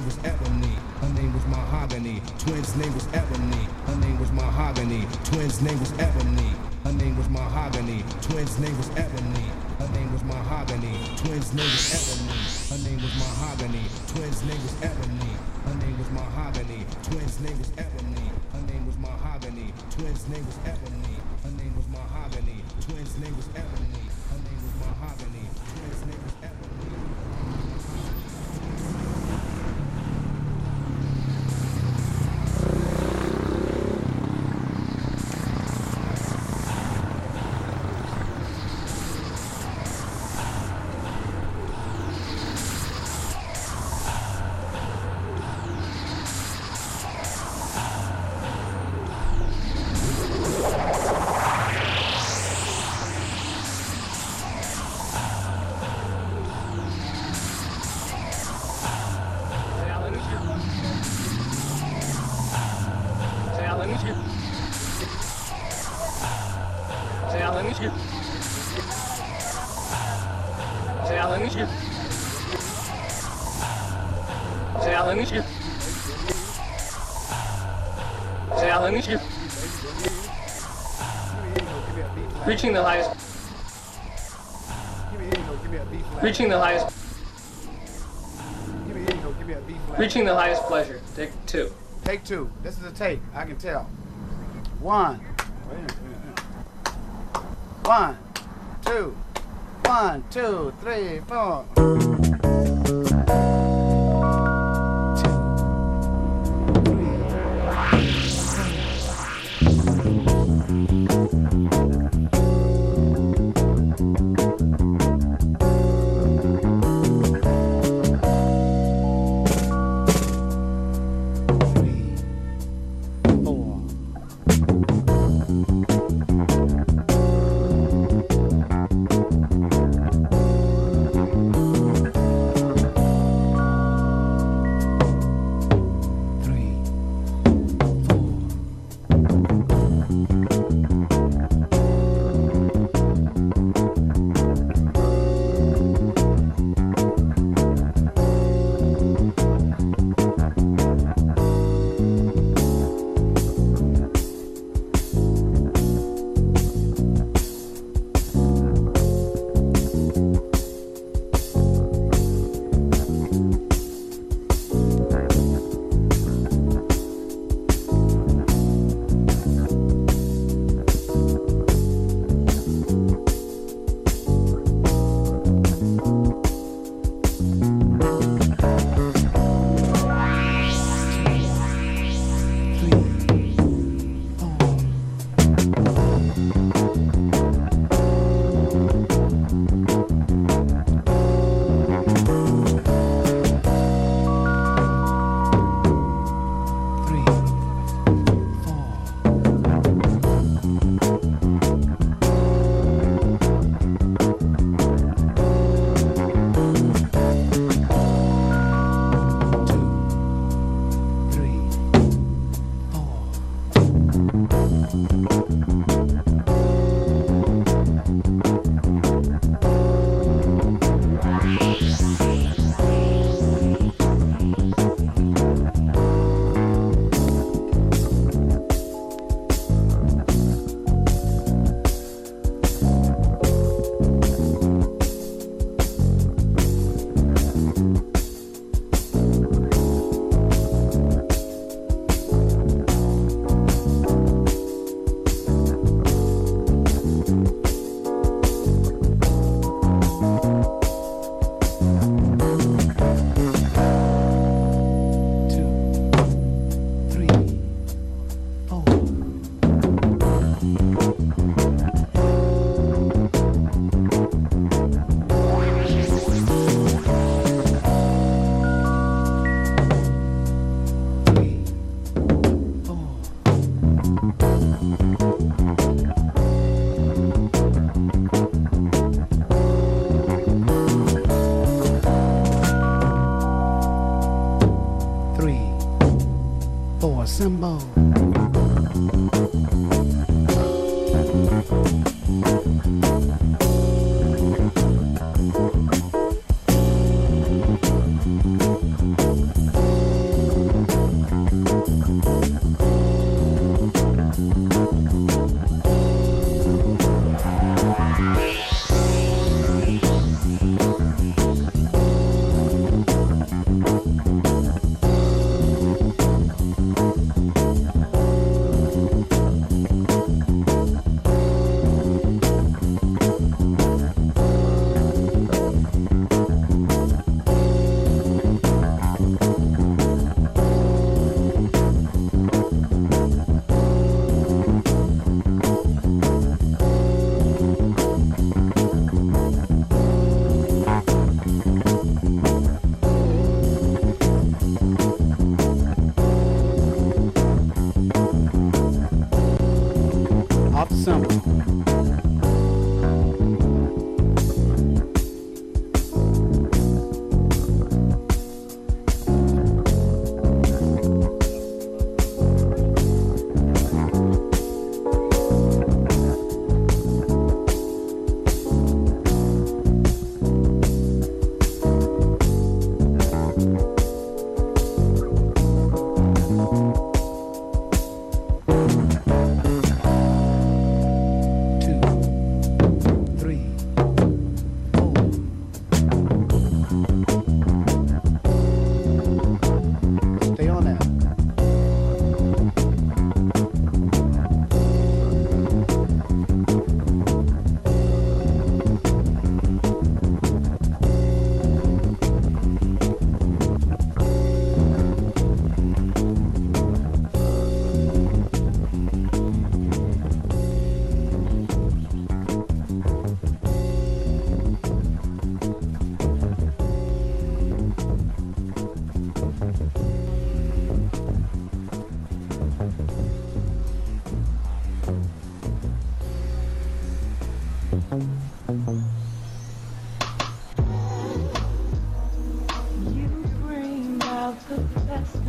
was Ebony. Her name was Mahogany. Twins' name was Ebony. Her name was Mahogany. Twins' name was Ebony. Her name was Mahogany. Twins' name was Ebony. Her name was Mahogany. Twins' name was Ebony. Her name was Mahogany. Twins' name was Ebony. Her name was Mahogany. Twins' name was Ebony. Her name was Mahogany. Twins' name was Ebony. Her name was Mahogany. Twins' name was Ebony. Her name was Mahogany. Twins' name was Ebony. Reaching the highest. Reaching the highest. Reaching the highest pleasure. Take two. Take two. This is a take. I can tell. One. 1, 2. 1, 2, 3, 4. Symbol.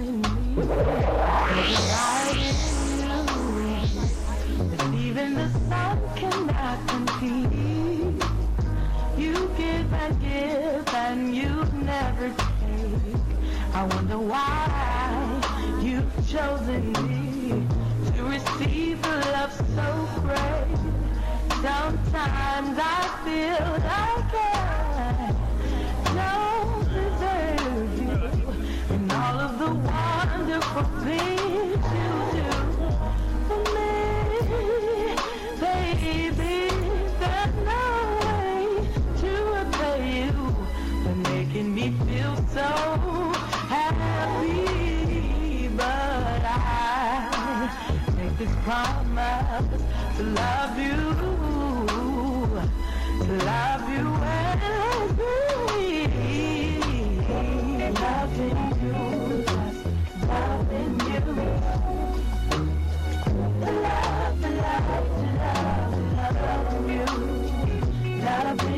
chosen me. There's light in you that even the sun cannot compete. You give and you never take. I wonder why you've chosen me to receive a love so great. Sometimes I feel like I don't deserve you, and all of the wonderful things you do for me, baby. There's no way to repay you for making me feel so happy, but I make this promise to love you. To love you endlessly. Loving you, just loving you. Love you. Loving